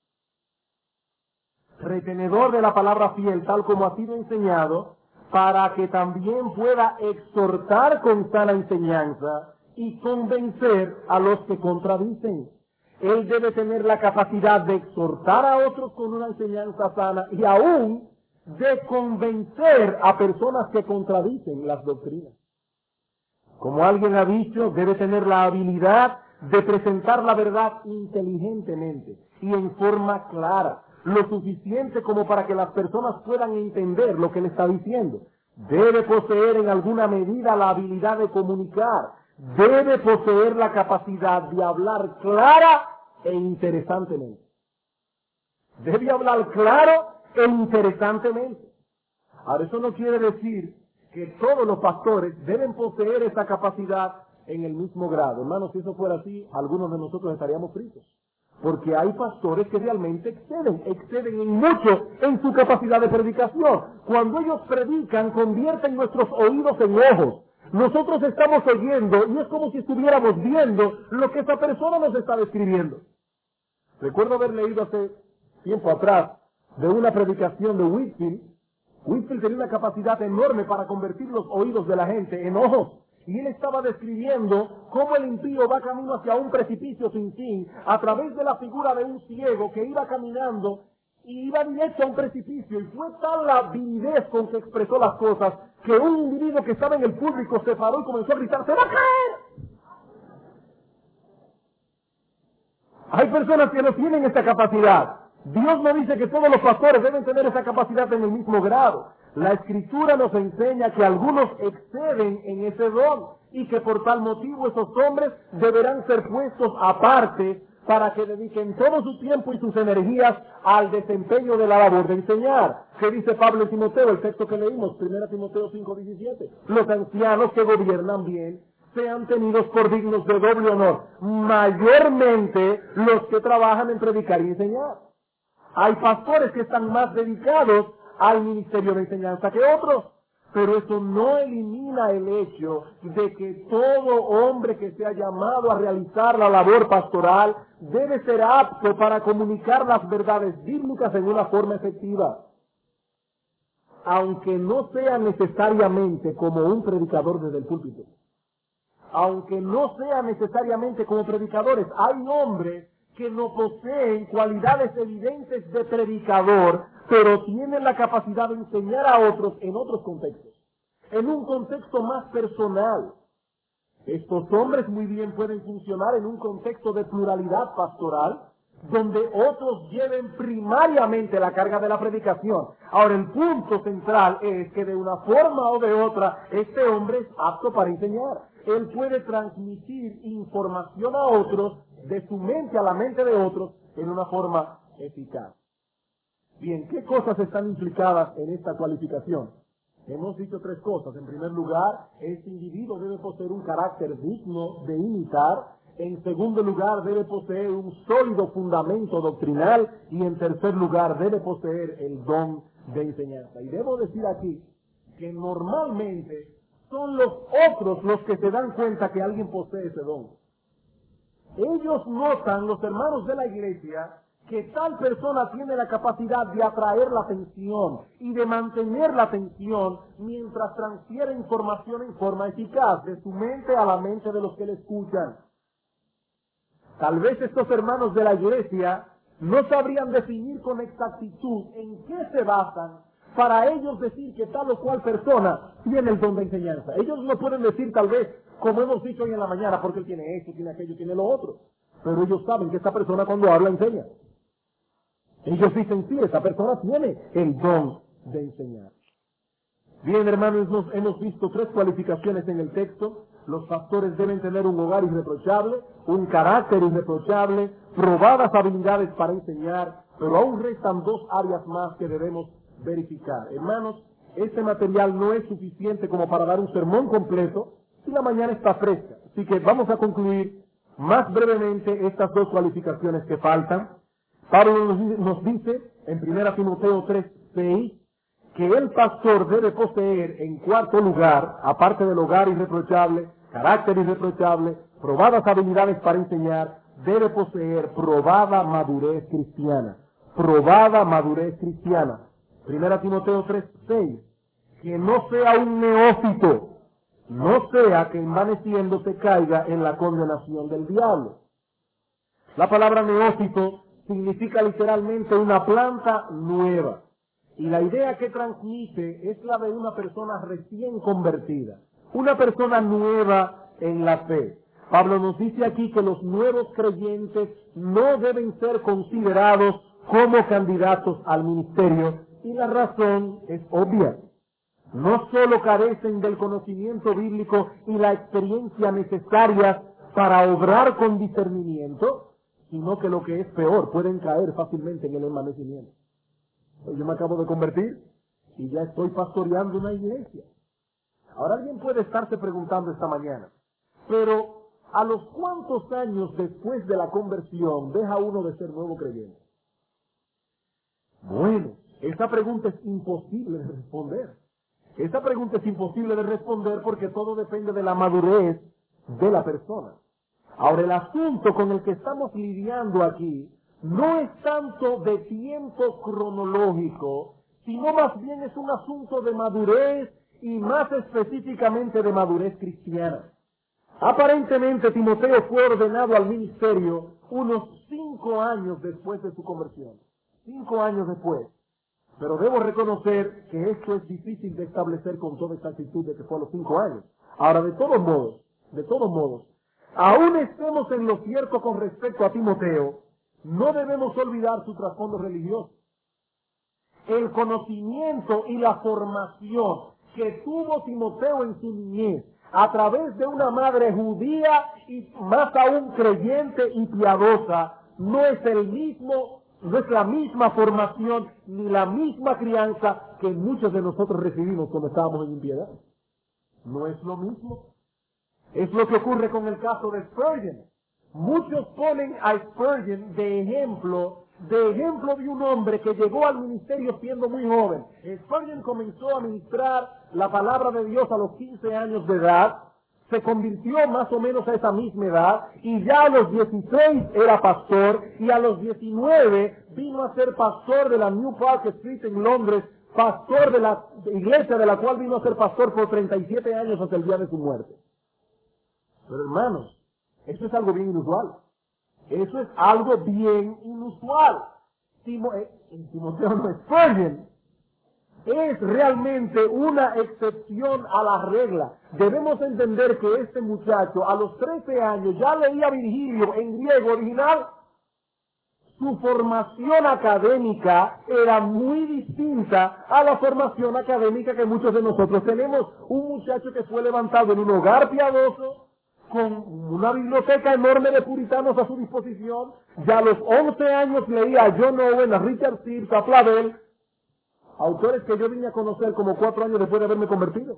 Retenedor de la palabra fiel, tal como ha sido enseñado, para que también pueda exhortar con sana enseñanza y convencer a los que contradicen. Él debe tener la capacidad de exhortar a otros con una enseñanza sana y aún de convencer a personas que contradicen las doctrinas. Como alguien ha dicho, debe tener la habilidad de presentar la verdad inteligentemente y en forma clara, lo suficiente como para que las personas puedan entender lo que le está diciendo. Debe poseer en alguna medida la habilidad de comunicar, debe poseer la capacidad de hablar clara e interesantemente. Debe hablar claro e interesantemente. Ahora, eso no quiere decir que todos los pastores deben poseer esa capacidad en el mismo grado. Hermanos, si eso fuera así, algunos de nosotros estaríamos fritos. Porque hay pastores que realmente exceden, exceden en mucho en su capacidad de predicación. Cuando ellos predican, convierten nuestros oídos en ojos. Nosotros estamos oyendo y es como si estuviéramos viendo lo que esa persona nos está describiendo. Recuerdo haber leído hace tiempo atrás de una predicación de Whitefield. Whitefield tenía una capacidad enorme para convertir los oídos de la gente en ojos. Y él estaba describiendo cómo el impío va camino hacia un precipicio sin fin, a través de la figura de un ciego que iba caminando y iba directo a un precipicio. Y fue tal la vividez con que expresó las cosas, que un individuo que estaba en el público se paró y comenzó a gritar: ¡se va a caer! Hay personas que no tienen esta capacidad. Dios no dice que todos los pastores deben tener esa capacidad en el mismo grado. La Escritura nos enseña que algunos exceden en ese don y que por tal motivo esos hombres deberán ser puestos aparte para que dediquen todo su tiempo y sus energías al desempeño de la labor de enseñar. ¿Qué dice Pablo en Timoteo? El texto que leímos, primera Timoteo cinco diecisiete. Los ancianos que gobiernan bien sean tenidos por dignos de doble honor, mayormente los que trabajan en predicar y enseñar. Hay pastores que están más dedicados al ministerio de enseñanza que otros, pero eso no elimina el hecho de que todo hombre que sea llamado a realizar la labor pastoral debe ser apto para comunicar las verdades bíblicas en una forma efectiva, aunque no sea necesariamente como un predicador desde el púlpito. Aunque no sea necesariamente como predicadores, hay hombres que no poseen cualidades evidentes de predicador, pero tienen la capacidad de enseñar a otros en otros contextos, en un contexto más personal. Estos hombres muy bien pueden funcionar en un contexto de pluralidad pastoral, donde otros lleven primariamente la carga de la predicación. Ahora, el punto central es que de una forma o de otra, este hombre es apto para enseñar. Él puede transmitir información a otros, de su mente a la mente de otros, en una forma eficaz. Bien, ¿qué cosas están implicadas en esta cualificación? Hemos dicho tres cosas. En primer lugar, este individuo debe poseer un carácter digno de imitar. En segundo lugar, debe poseer un sólido fundamento doctrinal. Y en tercer lugar, debe poseer el don de enseñanza. Y debo decir aquí que normalmente son los otros los que se dan cuenta que alguien posee ese don. Ellos notan, los hermanos de la iglesia, que tal persona tiene la capacidad de atraer la atención y de mantener la atención mientras transfiere información en forma eficaz de su mente a la mente de los que le escuchan. Tal vez estos hermanos de la iglesia no sabrían definir con exactitud en qué se basan para ellos decir que tal o cual persona tiene el don de enseñanza. Ellos no pueden decir tal vez, como hemos dicho hoy en la mañana, porque él tiene esto, tiene aquello, tiene lo otro. Pero ellos saben que esta persona cuando habla enseña. Ellos dicen, sí, esa persona tiene el don de enseñar. Bien, hermanos, nos, hemos visto tres cualificaciones en el texto. Los pastores deben tener un hogar irreprochable, un carácter irreprochable, probadas habilidades para enseñar, pero aún restan dos áreas más que debemos verificar. Hermanos, este material no es suficiente como para dar un sermón completo y la mañana está fresca. Así que vamos a concluir más brevemente estas dos cualificaciones que faltan. Pablo nos dice en primera Timoteo tres seis que el pastor debe poseer en cuarto lugar, aparte del hogar irreprochable, carácter irreprochable, probadas habilidades para enseñar, debe poseer probada madurez cristiana. Probada madurez cristiana. Primera Timoteo tres seis, que no sea un neófito, no sea que envaneciéndose caiga en la condenación del diablo. La palabra neófito significa literalmente una planta nueva. Y la idea que transmite es la de una persona recién convertida, una persona nueva en la fe. Pablo nos dice aquí que los nuevos creyentes no deben ser considerados como candidatos al ministerio, y la razón es obvia. No solo carecen del conocimiento bíblico y la experiencia necesarias para obrar con discernimiento, sino que lo que es peor, pueden caer fácilmente en el envanecimiento. Yo me acabo de convertir y ya estoy pastoreando una iglesia. Ahora alguien puede estarse preguntando esta mañana, pero ¿a los cuántos años después de la conversión deja uno de ser nuevo creyente? Bueno, esa pregunta es imposible de responder. Esa pregunta es imposible de responder porque todo depende de la madurez de la persona. Ahora, el asunto con el que estamos lidiando aquí no es tanto de tiempo cronológico, sino más bien es un asunto de madurez y más específicamente de madurez cristiana. Aparentemente Timoteo fue ordenado al ministerio unos cinco años después de su conversión. Cinco años después. Pero debo reconocer que esto es difícil de establecer con toda exactitud de que fue a los cinco años. Ahora, de todos modos, de todos modos, aún estemos en lo cierto con respecto a Timoteo, no debemos olvidar su trasfondo religioso. El conocimiento y la formación que tuvo Timoteo en su niñez a través de una madre judía y más aún creyente y piadosa, no es el mismo, no es la misma formación ni la misma crianza que muchos de nosotros recibimos cuando estábamos en impiedad. No es lo mismo. Es lo que ocurre con el caso de Spurgeon. Muchos ponen a Spurgeon de ejemplo, de ejemplo de un hombre que llegó al ministerio siendo muy joven. Spurgeon comenzó a ministrar la palabra de Dios a los quince años de edad, se convirtió más o menos a esa misma edad, y ya a los dieciséis era pastor, y a los diecinueve vino a ser pastor de la New Park Street en Londres, pastor de la iglesia de la cual vino a ser pastor por treinta y siete años hasta el día de su muerte. Pero hermanos, eso es algo bien inusual. Eso es algo bien inusual. Timo, eh, Timoteo no es Spurgeon. Es realmente una excepción a la regla. Debemos entender que este muchacho a los trece años ya leía Virgilio en griego original. Su formación académica era muy distinta a la formación académica que muchos de nosotros tenemos. Un muchacho que fue levantado en un hogar piadoso, con una biblioteca enorme de puritanos a su disposición. Ya a los once años leía a John Owen, a Richard Sibbes, a Flavel, autores que yo vine a conocer como cuatro años después de haberme convertido.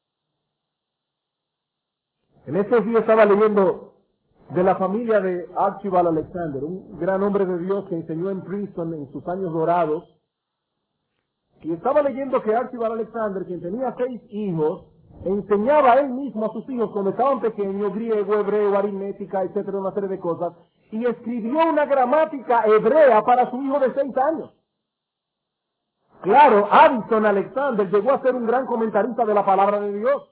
En estos días estaba leyendo de la familia de Archibald Alexander, un gran hombre de Dios que enseñó en Princeton en sus años dorados. Y estaba leyendo que Archibald Alexander, quien tenía seis hijos, enseñaba a él mismo a sus hijos cuando estaban pequeños, griego, hebreo, aritmética, etcétera, una serie de cosas, y escribió una gramática hebrea para su hijo de seis años. Claro, Addison Alexander llegó a ser un gran comentarista de la palabra de Dios.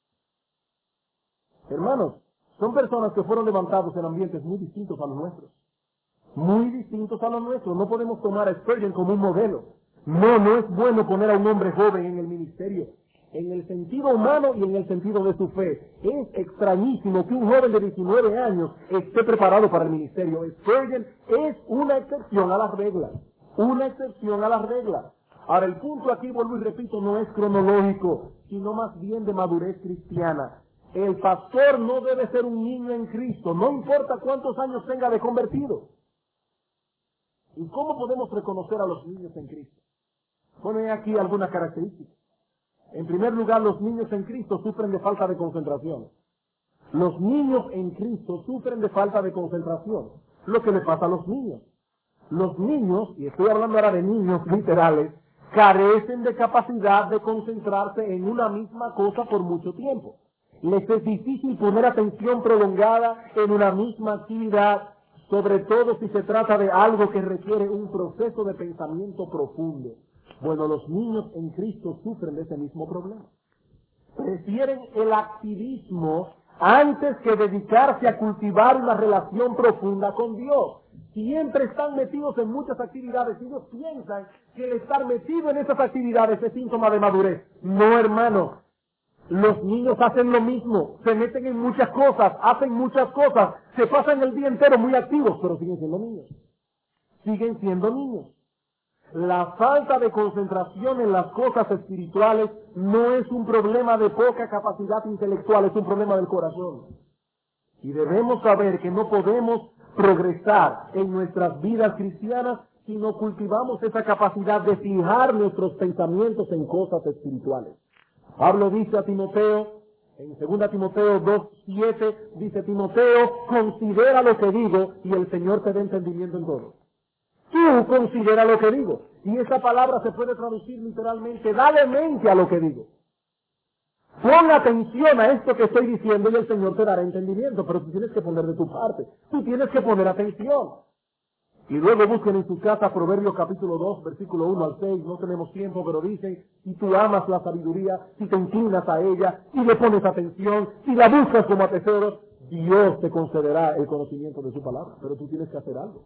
Hermanos, son personas que fueron levantados en ambientes muy distintos a los nuestros. Muy distintos a los nuestros. No podemos tomar a Spurgeon como un modelo. No, no es bueno poner a un hombre joven en el ministerio. En el sentido humano y en el sentido de su fe. Es extrañísimo que un joven de diecinueve años esté preparado para el ministerio. Spurgeon es una excepción a las reglas. Una excepción a las reglas. Ahora, el punto aquí, vuelvo y repito, no es cronológico, sino más bien de madurez cristiana. El pastor no debe ser un niño en Cristo, no importa cuántos años tenga de convertido. ¿Y cómo podemos reconocer a los niños en Cristo? Ponen aquí algunas características. En primer lugar, los niños en Cristo sufren de falta de concentración. Los niños en Cristo sufren de falta de concentración. Lo que le pasa a los niños. Los niños, y estoy hablando ahora de niños literales, carecen de capacidad de concentrarse en una misma cosa por mucho tiempo. Les es difícil poner atención prolongada en una misma actividad, sobre todo si se trata de algo que requiere un proceso de pensamiento profundo. Bueno, los niños en Cristo sufren de ese mismo problema. Prefieren el activismo antes que dedicarse a cultivar una relación profunda con Dios. Siempre están metidos en muchas actividades y ellos piensan que el estar metido en esas actividades es síntoma de madurez. No, hermano. Los niños hacen lo mismo, se meten en muchas cosas, hacen muchas cosas, se pasan el día entero muy activos, pero siguen siendo niños. Siguen siendo niños. La falta de concentración en las cosas espirituales no es un problema de poca capacidad intelectual, es un problema del corazón. Y debemos saber que no podemos progresar en nuestras vidas cristianas si no cultivamos esa capacidad de fijar nuestros pensamientos en cosas espirituales. Pablo dice a Timoteo, en segunda Timoteo dos siete, dice Timoteo, considera lo que digo y el Señor te dé entendimiento en todo. Tú considera lo que digo. Y esa palabra se puede traducir literalmente, dale mente a lo que digo. Pon atención a esto que estoy diciendo y el Señor te dará entendimiento, pero tú tienes que poner de tu parte, tú tienes que poner atención. Y luego busquen en su casa Proverbios capítulo dos, versículo uno al seis, no tenemos tiempo, pero dicen, si tú amas la sabiduría, si te inclinas a ella, si le pones atención, si la buscas como a tesoros, Dios te concederá el conocimiento de su palabra, pero tú tienes que hacer algo.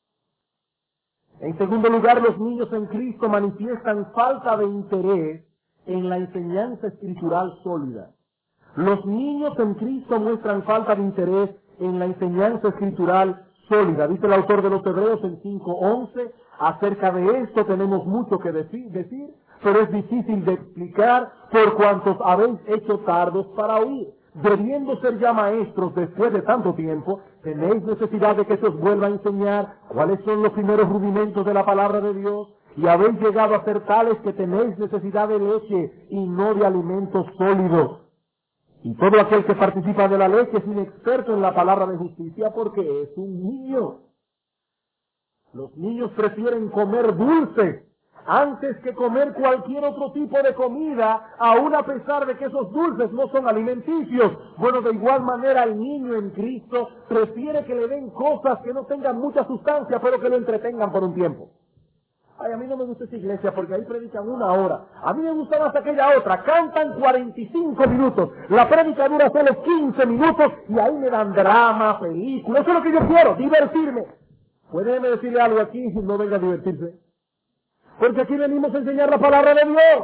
En segundo lugar, los niños en Cristo manifiestan falta de interés en la enseñanza escritural sólida. Los niños en Cristo muestran falta de interés en la enseñanza escritural sólida. Dice el autor de los Hebreos en cinco once, acerca de esto tenemos mucho que decir, pero es difícil de explicar por cuantos habéis hecho tardos para oír. Debiendo ser ya maestros después de tanto tiempo, tenéis necesidad de que se os vuelva a enseñar cuáles son los primeros rudimentos de la palabra de Dios, y habéis llegado a ser tales que tenéis necesidad de leche y no de alimentos sólidos. Y todo aquel que participa de la leche es inexperto en la palabra de justicia porque es un niño. Los niños prefieren comer dulces antes que comer cualquier otro tipo de comida, aun a pesar de que esos dulces no son alimenticios. Bueno, de igual manera el niño en Cristo prefiere que le den cosas que no tengan mucha sustancia, pero que lo entretengan por un tiempo. Ay, a mí no me gusta esa iglesia porque ahí predican una hora. A mí me gusta más aquella otra. Cantan cuarenta y cinco minutos. La prédica dura solo quince minutos y ahí me dan drama, película. Eso es lo que yo quiero, divertirme. ¿Pueden decirle algo aquí y no venga a divertirse? Porque aquí venimos a enseñar la palabra de Dios.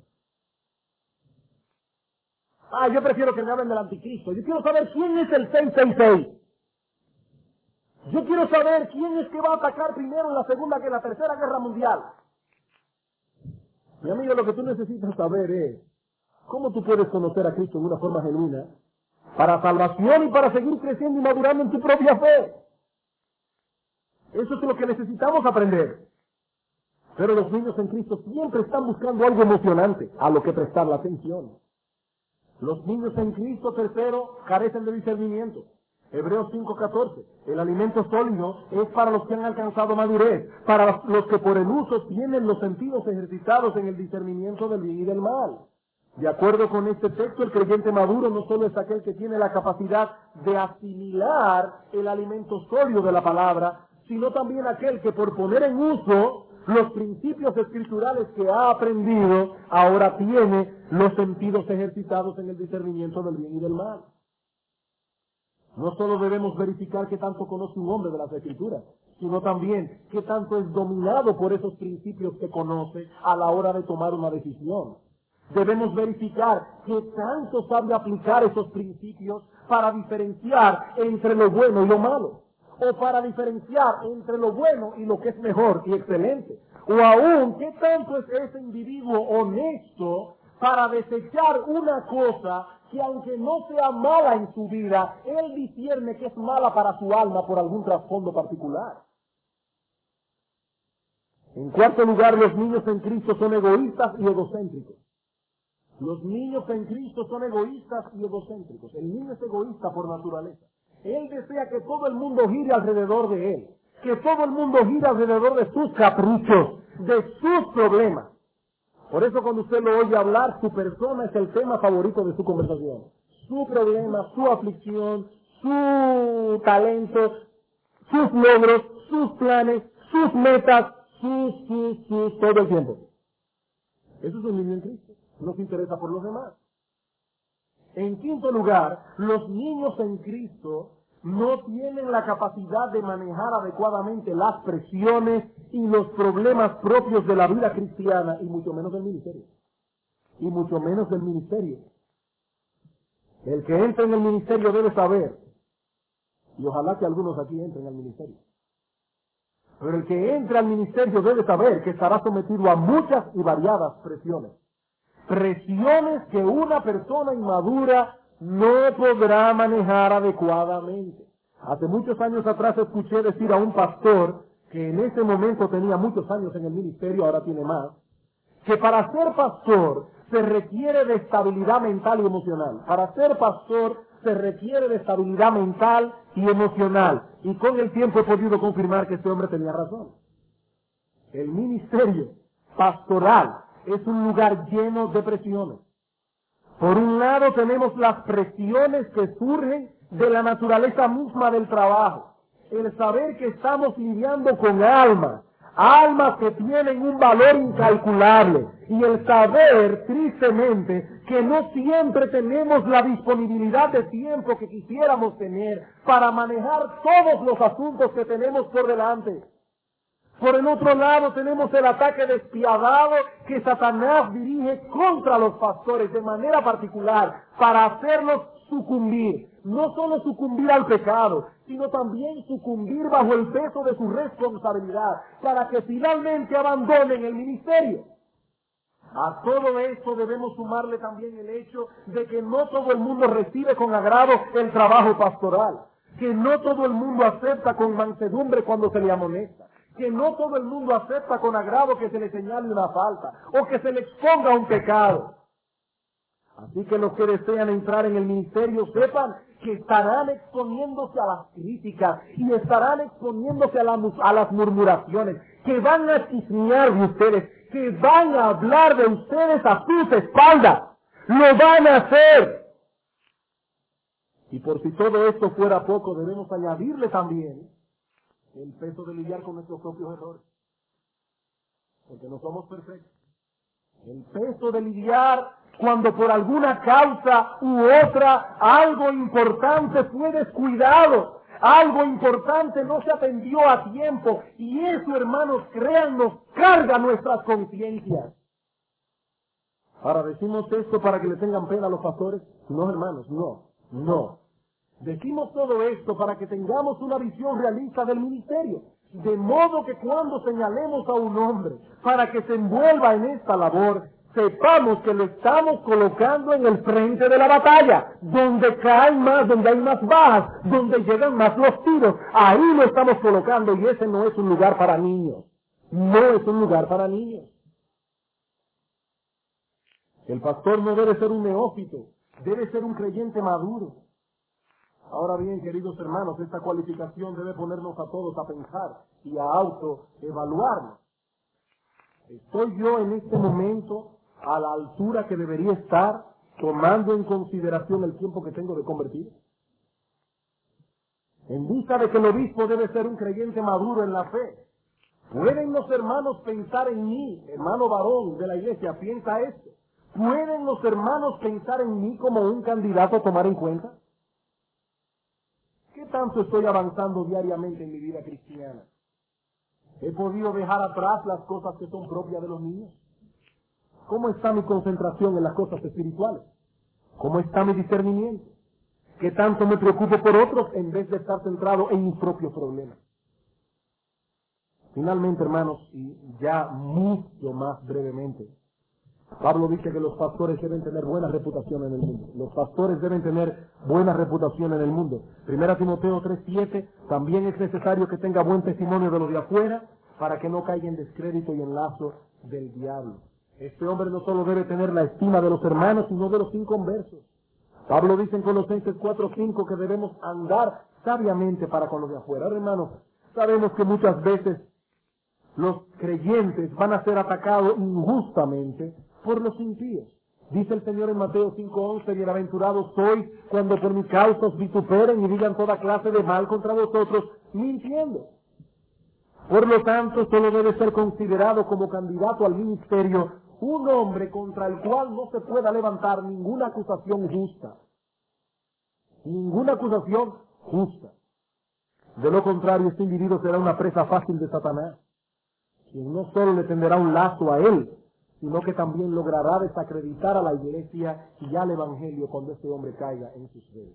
Ah, yo prefiero que me hablen del anticristo. Yo quiero saber quién es el seiscientos sesenta y seis. Yo quiero saber quién es que va a atacar primero en la Segunda que en la Tercera Guerra Mundial. Mi amigo, lo que tú necesitas saber es cómo tú puedes conocer a Cristo de una forma genuina para salvación y para seguir creciendo y madurando en tu propia fe. Eso es lo que necesitamos aprender. Pero los niños en Cristo siempre están buscando algo emocionante a lo que prestar la atención. Los niños en Cristo, tercero, carecen de discernimiento. Hebreos cinco catorce. El alimento sólido es para los que han alcanzado madurez, para los que por el uso tienen los sentidos ejercitados en el discernimiento del bien y del mal. De acuerdo con este texto, el creyente maduro no solo es aquel que tiene la capacidad de asimilar el alimento sólido de la palabra, sino también aquel que por poner en uso los principios escriturales que ha aprendido, ahora tiene los sentidos ejercitados en el discernimiento del bien y del mal. No solo debemos verificar qué tanto conoce un hombre de las Escrituras, sino también qué tanto es dominado por esos principios que conoce a la hora de tomar una decisión. Debemos verificar qué tanto sabe aplicar esos principios para diferenciar entre lo bueno y lo malo, o para diferenciar entre lo bueno y lo que es mejor y excelente, o aún qué tanto es ese individuo honesto para desechar una cosa que aunque no sea mala en su vida, él discierne que es mala para su alma por algún trasfondo particular. En cuarto lugar, los niños en Cristo son egoístas y egocéntricos. Los niños en Cristo son egoístas y egocéntricos. El niño es egoísta por naturaleza. Él desea que todo el mundo gire alrededor de él, que todo el mundo gire alrededor de sus caprichos, de sus problemas. Por eso cuando usted lo oye hablar, su persona es el tema favorito de su conversación. Su problema, su aflicción, su talento, sus logros, sus planes, sus metas, sus, sus, sus, todo el tiempo. Eso es un niño en Cristo. No se interesa por los demás. En quinto lugar, los niños en Cristo no tienen la capacidad de manejar adecuadamente las presiones y los problemas propios de la vida cristiana, y mucho menos del ministerio. Y mucho menos del ministerio. El que entra en el ministerio debe saber, y ojalá que algunos aquí entren al ministerio, pero el que entra al ministerio debe saber que estará sometido a muchas y variadas presiones. Presiones que una persona inmadura no podrá manejar adecuadamente. Hace muchos años atrás escuché decir a un pastor, que en ese momento tenía muchos años en el ministerio, ahora tiene más, que para ser pastor se requiere de estabilidad mental y emocional. Para ser pastor se requiere de estabilidad mental y emocional. Y con el tiempo he podido confirmar que este hombre tenía razón. El ministerio pastoral es un lugar lleno de presiones. Por un lado tenemos las presiones que surgen de la naturaleza misma del trabajo. El saber que estamos lidiando con almas, almas que tienen un valor incalculable. Y el saber, tristemente, que no siempre tenemos la disponibilidad de tiempo que quisiéramos tener para manejar todos los asuntos que tenemos por delante. Por el otro lado tenemos el ataque despiadado que Satanás dirige contra los pastores de manera particular para hacerlos sucumbir. No solo sucumbir al pecado, sino también sucumbir bajo el peso de su responsabilidad para que finalmente abandonen el ministerio. A todo esto debemos sumarle también el hecho de que no todo el mundo recibe con agrado el trabajo pastoral, que no todo el mundo acepta con mansedumbre cuando se le amonesta, que no todo el mundo acepta con agrado que se le señale una falta o que se le exponga un pecado. Así que los que desean entrar en el ministerio sepan que estarán exponiéndose a las críticas y estarán exponiéndose a, la, a las murmuraciones, que van a chismear de ustedes, que van a hablar de ustedes a sus espaldas. Lo van a hacer. Y por si todo esto fuera poco, debemos añadirle también el peso de lidiar con nuestros propios errores. Porque no somos perfectos. El peso de lidiar cuando por alguna causa u otra algo importante fue descuidado, algo importante no se atendió a tiempo, y eso, hermanos, créannos, carga nuestras conciencias. Ahora, ¿decimos esto para que le tengan pena a los pastores? No, hermanos, no, no. Decimos todo esto para que tengamos una visión realista del ministerio, de modo que cuando señalemos a un hombre para que se envuelva en esta labor, sepamos que lo estamos colocando en el frente de la batalla, donde caen más, donde hay más bajas, donde llegan más los tiros. Ahí lo estamos colocando, y ese no es un lugar para niños. No es un lugar para niños. El pastor no debe ser un neófito, debe ser un creyente maduro. Ahora bien, queridos hermanos, esta cualificación debe ponernos a todos a pensar y a autoevaluarnos. ¿Estoy yo en este momento a la altura que debería estar, tomando en consideración el tiempo que tengo de convertir? En vista de que el obispo debe ser un creyente maduro en la fe, ¿pueden los hermanos pensar en mí, hermano varón de la iglesia, piensa esto? ¿Pueden los hermanos pensar en mí como un candidato a tomar en cuenta? ¿Qué tanto estoy avanzando diariamente en mi vida cristiana? ¿He podido dejar atrás las cosas que son propias de los niños? ¿Cómo está mi concentración en las cosas espirituales? ¿Cómo está mi discernimiento? ¿Qué tanto me preocupo por otros en vez de estar centrado en mis propios problemas? Finalmente, hermanos, y ya mucho más brevemente, Pablo dice que los pastores deben tener buena reputación en el mundo. Los pastores deben tener buena reputación en el mundo. Primera Timoteo tres siete, también es necesario que tenga buen testimonio de los de afuera para que no caiga en descrédito y en lazo del diablo. Este hombre no solo debe tener la estima de los hermanos, sino de los inconversos. Pablo dice en Colosenses cuatro cinco que debemos andar sabiamente para con los de afuera. Ahora, hermanos, sabemos que muchas veces los creyentes van a ser atacados injustamente por los impíos. Dice el Señor en Mateo cinco once, bienaventurados sois cuando por mi causa os vituperen y digan toda clase de mal contra vosotros, mintiendo. Por lo tanto, solo debe ser considerado como candidato al ministerio un hombre contra el cual no se pueda levantar ninguna acusación justa. Ninguna acusación justa. De lo contrario, este individuo será una presa fácil de Satanás, quien no solo le tenderá un lazo a él, sino que también logrará desacreditar a la iglesia y al evangelio cuando este hombre caiga en sus redes.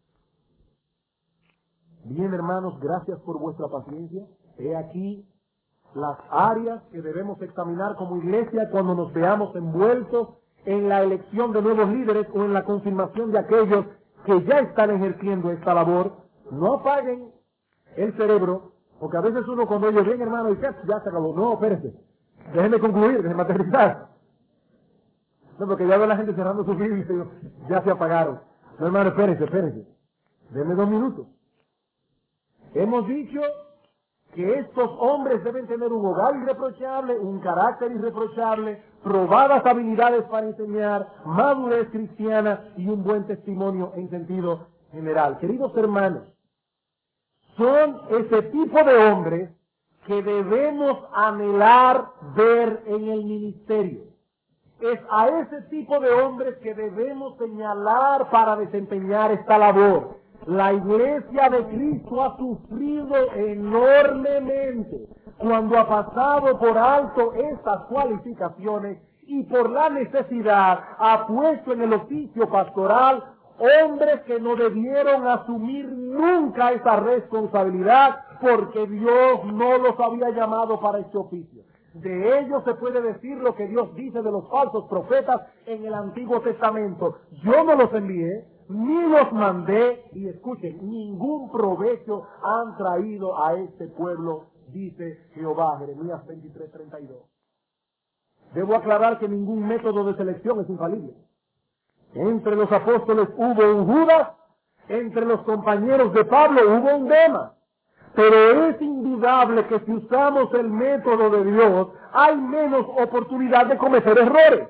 Bien, hermanos, gracias por vuestra paciencia. He aquí las áreas que debemos examinar como iglesia cuando nos veamos envueltos en la elección de nuevos líderes o en la confirmación de aquellos que ya están ejerciendo esta labor. No apaguen el cerebro, porque a veces uno cuando oye, bien hermano, y ya se acabó. No, espérese. Déjenme concluir, déjenme aterrizar. No, porque ya veo a la gente cerrando sus Biblia y digo, ya se apagaron. No, hermano, espérense, espérense. Denme dos minutos. Hemos dicho que estos hombres deben tener un hogar irreprochable, un carácter irreprochable, probadas habilidades para enseñar, madurez cristiana y un buen testimonio en sentido general. Queridos hermanos, son ese tipo de hombres que debemos anhelar ver en el ministerio. Es a ese tipo de hombres que debemos señalar para desempeñar esta labor. La iglesia de Cristo ha sufrido enormemente cuando ha pasado por alto estas cualificaciones y por la necesidad ha puesto en el oficio pastoral hombres que no debieron asumir nunca esa responsabilidad porque Dios no los había llamado para este oficio. De ellos se puede decir lo que Dios dice de los falsos profetas en el Antiguo Testamento. Yo no los envié, ni los mandé, y escuchen, ningún provecho han traído a este pueblo, dice Jehová. Jeremías veintitrés, treinta y dos. Debo aclarar que ningún método de selección es infalible. Entre los apóstoles hubo un Judas, entre los compañeros de Pablo hubo un Demas. Pero es indudable que si usamos el método de Dios, hay menos oportunidad de cometer errores.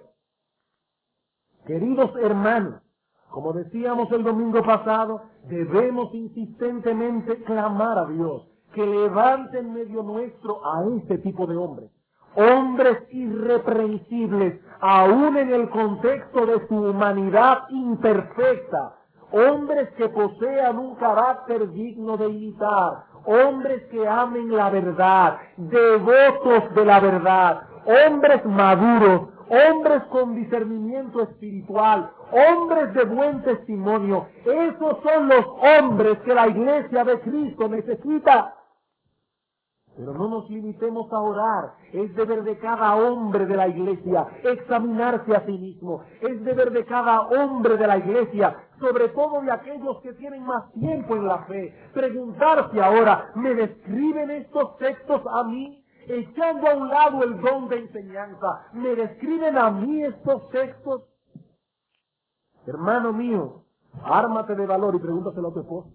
Queridos hermanos, como decíamos el domingo pasado, debemos insistentemente clamar a Dios que levante en medio nuestro a este tipo de hombres. Hombres irreprensibles, aún en el contexto de su humanidad imperfecta. Hombres que posean un carácter digno de imitar. Hombres que amen la verdad, devotos de la verdad. Hombres maduros, hombres con discernimiento espiritual, hombres de buen testimonio. Esos son los hombres que la Iglesia de Cristo necesita. Pero no nos limitemos a orar. Es deber de cada hombre de la Iglesia examinarse a sí mismo. Es deber de cada hombre de la Iglesia, sobre todo de aquellos que tienen más tiempo en la fe, preguntarse ahora, ¿me describen estos textos a mí? Echando a un lado el don de enseñanza, ¿me describen a mí estos textos? Hermano mío, ármate de valor y pregúntaselo a tu esposa.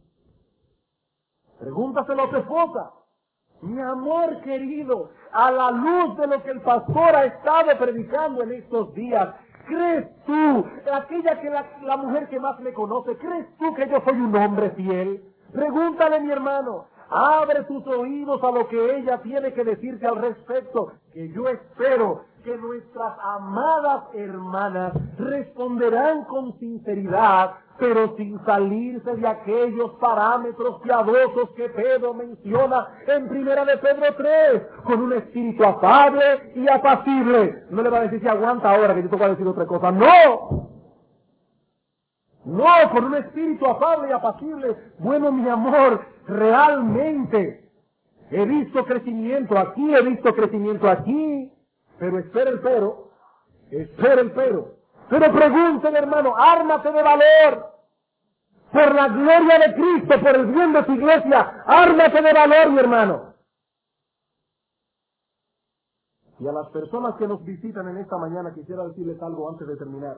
Pregúntaselo a tu esposa. Mi amor querido, a la luz de lo que el pastor ha estado predicando en estos días, ¿crees tú, aquella que la, la mujer que más me conoce, crees tú que yo soy un hombre fiel? Pregúntale, mi hermano, abre tus oídos a lo que ella tiene que decirte al respecto, que yo espero que nuestras amadas hermanas responderán con sinceridad, pero sin salirse de aquellos parámetros piadosos que Pedro menciona en primera de Pedro tres, con un espíritu afable y apacible. No le va a decir si aguanta ahora que yo te voy a decir otra cosa. ¡No! No, con un espíritu afable y apacible. Bueno, mi amor, realmente he visto crecimiento aquí, he visto crecimiento aquí, pero espera el pero, espera el pero. Pero pregúntele, hermano, ármate de valor. Por la gloria de Cristo, por el bien de su iglesia, ármate de valor, mi hermano. Y a las personas que nos visitan en esta mañana quisiera decirles algo antes de terminar.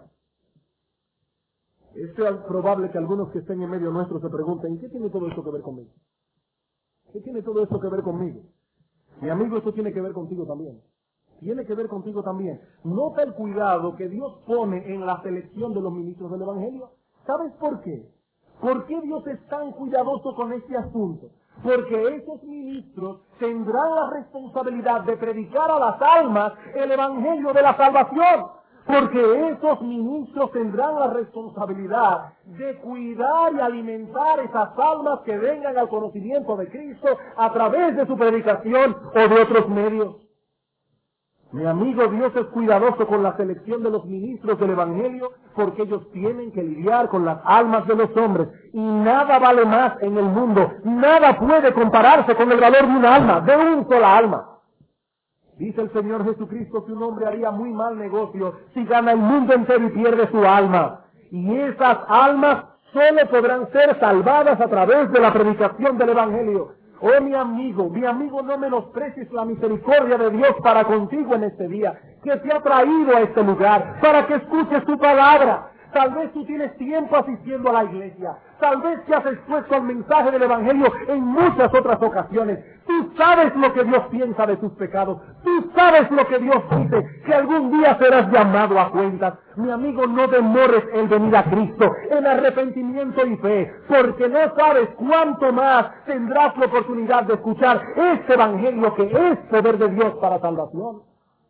Es probable que algunos que estén en medio nuestro se pregunten, ¿qué tiene todo esto que ver conmigo? ¿Qué tiene todo esto que ver conmigo? Mi amigo, esto tiene que ver contigo también. Tiene que ver contigo también. Nota el cuidado que Dios pone en la selección de los ministros del Evangelio. ¿Sabes por qué? ¿Por qué Dios es tan cuidadoso con este asunto? Porque esos ministros tendrán la responsabilidad de predicar a las almas el Evangelio de la salvación. Porque esos ministros tendrán la responsabilidad de cuidar y alimentar esas almas que vengan al conocimiento de Cristo a través de su predicación o de otros medios. Mi amigo, Dios es cuidadoso con la selección de los ministros del Evangelio porque ellos tienen que lidiar con las almas de los hombres. Y nada vale más en el mundo, nada puede compararse con el valor de un alma, de un sola alma. Dice el Señor Jesucristo que un hombre haría muy mal negocio si gana el mundo entero y pierde su alma. Y esas almas solo podrán ser salvadas a través de la predicación del Evangelio. Oh, mi amigo, mi amigo, no menosprecies la misericordia de Dios para contigo en este día, que te ha traído a este lugar, para que escuches su palabra. Tal vez tú tienes tiempo asistiendo a la iglesia. Tal vez te has expuesto al mensaje del Evangelio en muchas otras ocasiones. Tú sabes lo que Dios piensa de tus pecados. Tú sabes lo que Dios dice, que algún día serás llamado a cuentas. Mi amigo, no demores en venir a Cristo, en arrepentimiento y fe, porque no sabes cuánto más tendrás la oportunidad de escuchar este Evangelio que es poder de Dios para salvación.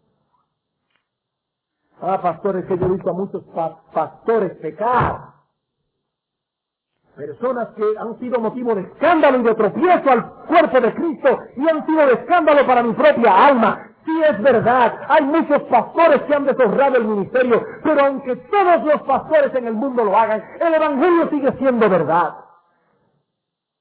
Ah, pastores, que yo he visto a muchos pa pastores pecar. Personas que han sido motivo de escándalo y de tropiezo al cuerpo de Cristo y han sido de escándalo para mi propia alma. Sí, es verdad, hay muchos pastores que han deshonrado el ministerio, pero aunque todos los pastores en el mundo lo hagan, el Evangelio sigue siendo verdad.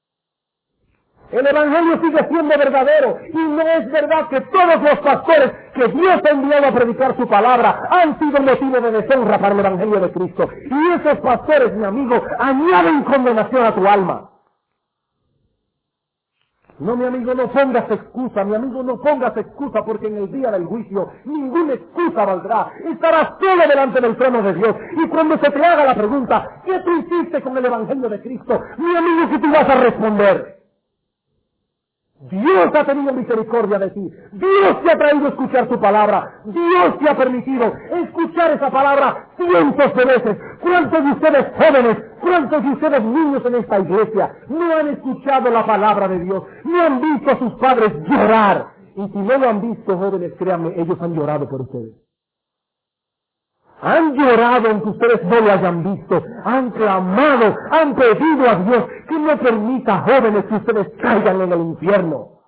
El Evangelio sigue siendo verdadero y no es verdad que todos los pastores que Dios ha enviado a predicar su palabra han sido motivo de deshonra para el Evangelio de Cristo. Y esos pastores, mi amigo, añaden condenación a tu alma. No, mi amigo, no pongas excusa, mi amigo, no pongas excusa, porque en el día del juicio ninguna excusa valdrá. Estarás solo delante del trono de Dios. Y cuando se te haga la pregunta, ¿qué tú hiciste con el Evangelio de Cristo? Mi amigo, ¿qué tú vas a responder? Dios ha tenido misericordia de ti. Dios te ha traído a escuchar su palabra. Dios te ha permitido escuchar esa palabra cientos de veces. ¿Cuántos de ustedes jóvenes, cuántos de ustedes niños en esta iglesia no han escuchado la palabra de Dios? No han visto a sus padres llorar. Y si no lo han visto, jóvenes, créanme, ellos han llorado por ustedes. Han llorado aunque ustedes no lo hayan visto, han clamado, han pedido a Dios que no permita, jóvenes, que ustedes caigan en el infierno.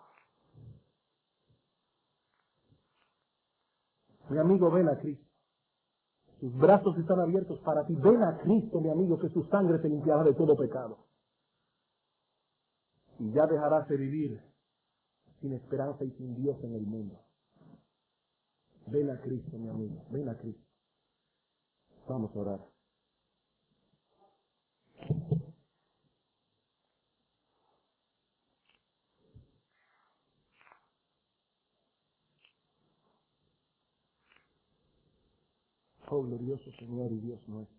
Mi amigo, ven a Cristo. Sus brazos están abiertos para ti. Ven a Cristo, mi amigo, que su sangre te limpiará de todo pecado. Y ya dejarás de vivir sin esperanza y sin Dios en el mundo. Ven a Cristo, mi amigo, ven a Cristo. Vamos a orar. Oh, glorioso Señor y Dios nuestro.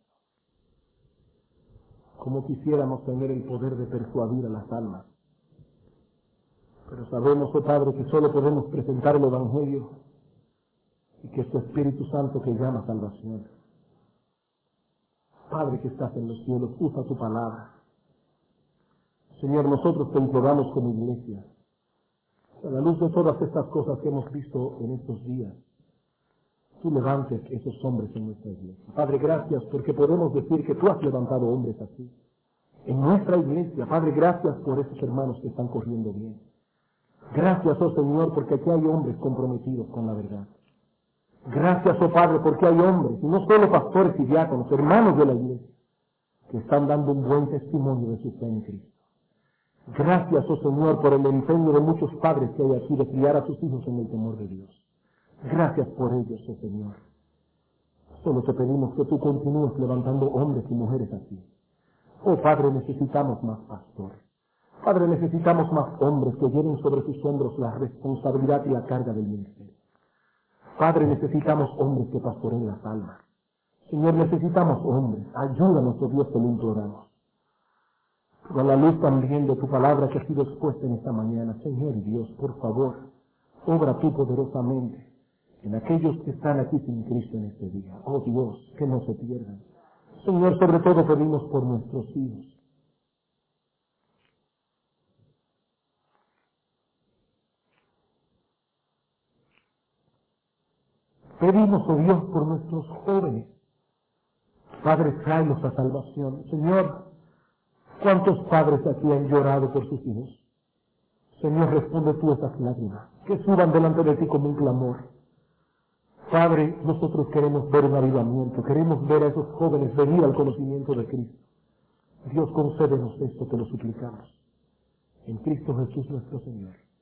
Como quisiéramos tener el poder de persuadir a las almas. Pero sabemos, oh Padre, que solo podemos presentar el Evangelio y que es tu Espíritu Santo que llama salvación. Padre que estás en los cielos, usa tu palabra. Señor, nosotros te imploramos como iglesia, a la luz de todas estas cosas que hemos visto en estos días, tú levantes esos hombres en nuestra iglesia. Padre, gracias porque podemos decir que tú has levantado hombres así en nuestra iglesia. Padre, gracias por esos hermanos que están corriendo bien. Gracias, oh Señor, porque aquí hay hombres comprometidos con la verdad. Gracias, oh Padre, porque hay hombres, y no solo pastores y diáconos, hermanos de la iglesia, que están dando un buen testimonio de su fe en Cristo. Gracias, oh Señor, por el empeño de muchos padres que hay aquí de criar a sus hijos en el temor de Dios. Gracias por ellos, oh Señor. Solo te pedimos que tú continúes levantando hombres y mujeres así. Oh Padre, necesitamos más pastores. Padre, necesitamos más hombres que lleven sobre sus hombros la responsabilidad y la carga del ministerio. Padre, necesitamos hombres que pastoreen las almas. Señor, necesitamos hombres. Ayúdanos, oh Dios, te lo imploramos. Pero a la luz también de tu palabra que ha sido expuesta en esta mañana, Señor y Dios, por favor, obra tú poderosamente en aquellos que están aquí sin Cristo en este día. Oh Dios, que no se pierdan. Señor, sobre todo pedimos por nuestros hijos. Pedimos, oh Dios, por nuestros jóvenes. Padre, tráelos a salvación. Señor, ¿cuántos padres aquí han llorado por sus hijos? Señor, responde tú esas lágrimas, que suban delante de ti como un clamor. Padre, nosotros queremos ver un avivamiento, queremos ver a esos jóvenes venir al conocimiento de Cristo. Dios, concédenos esto, te lo suplicamos. En Cristo Jesús nuestro Señor.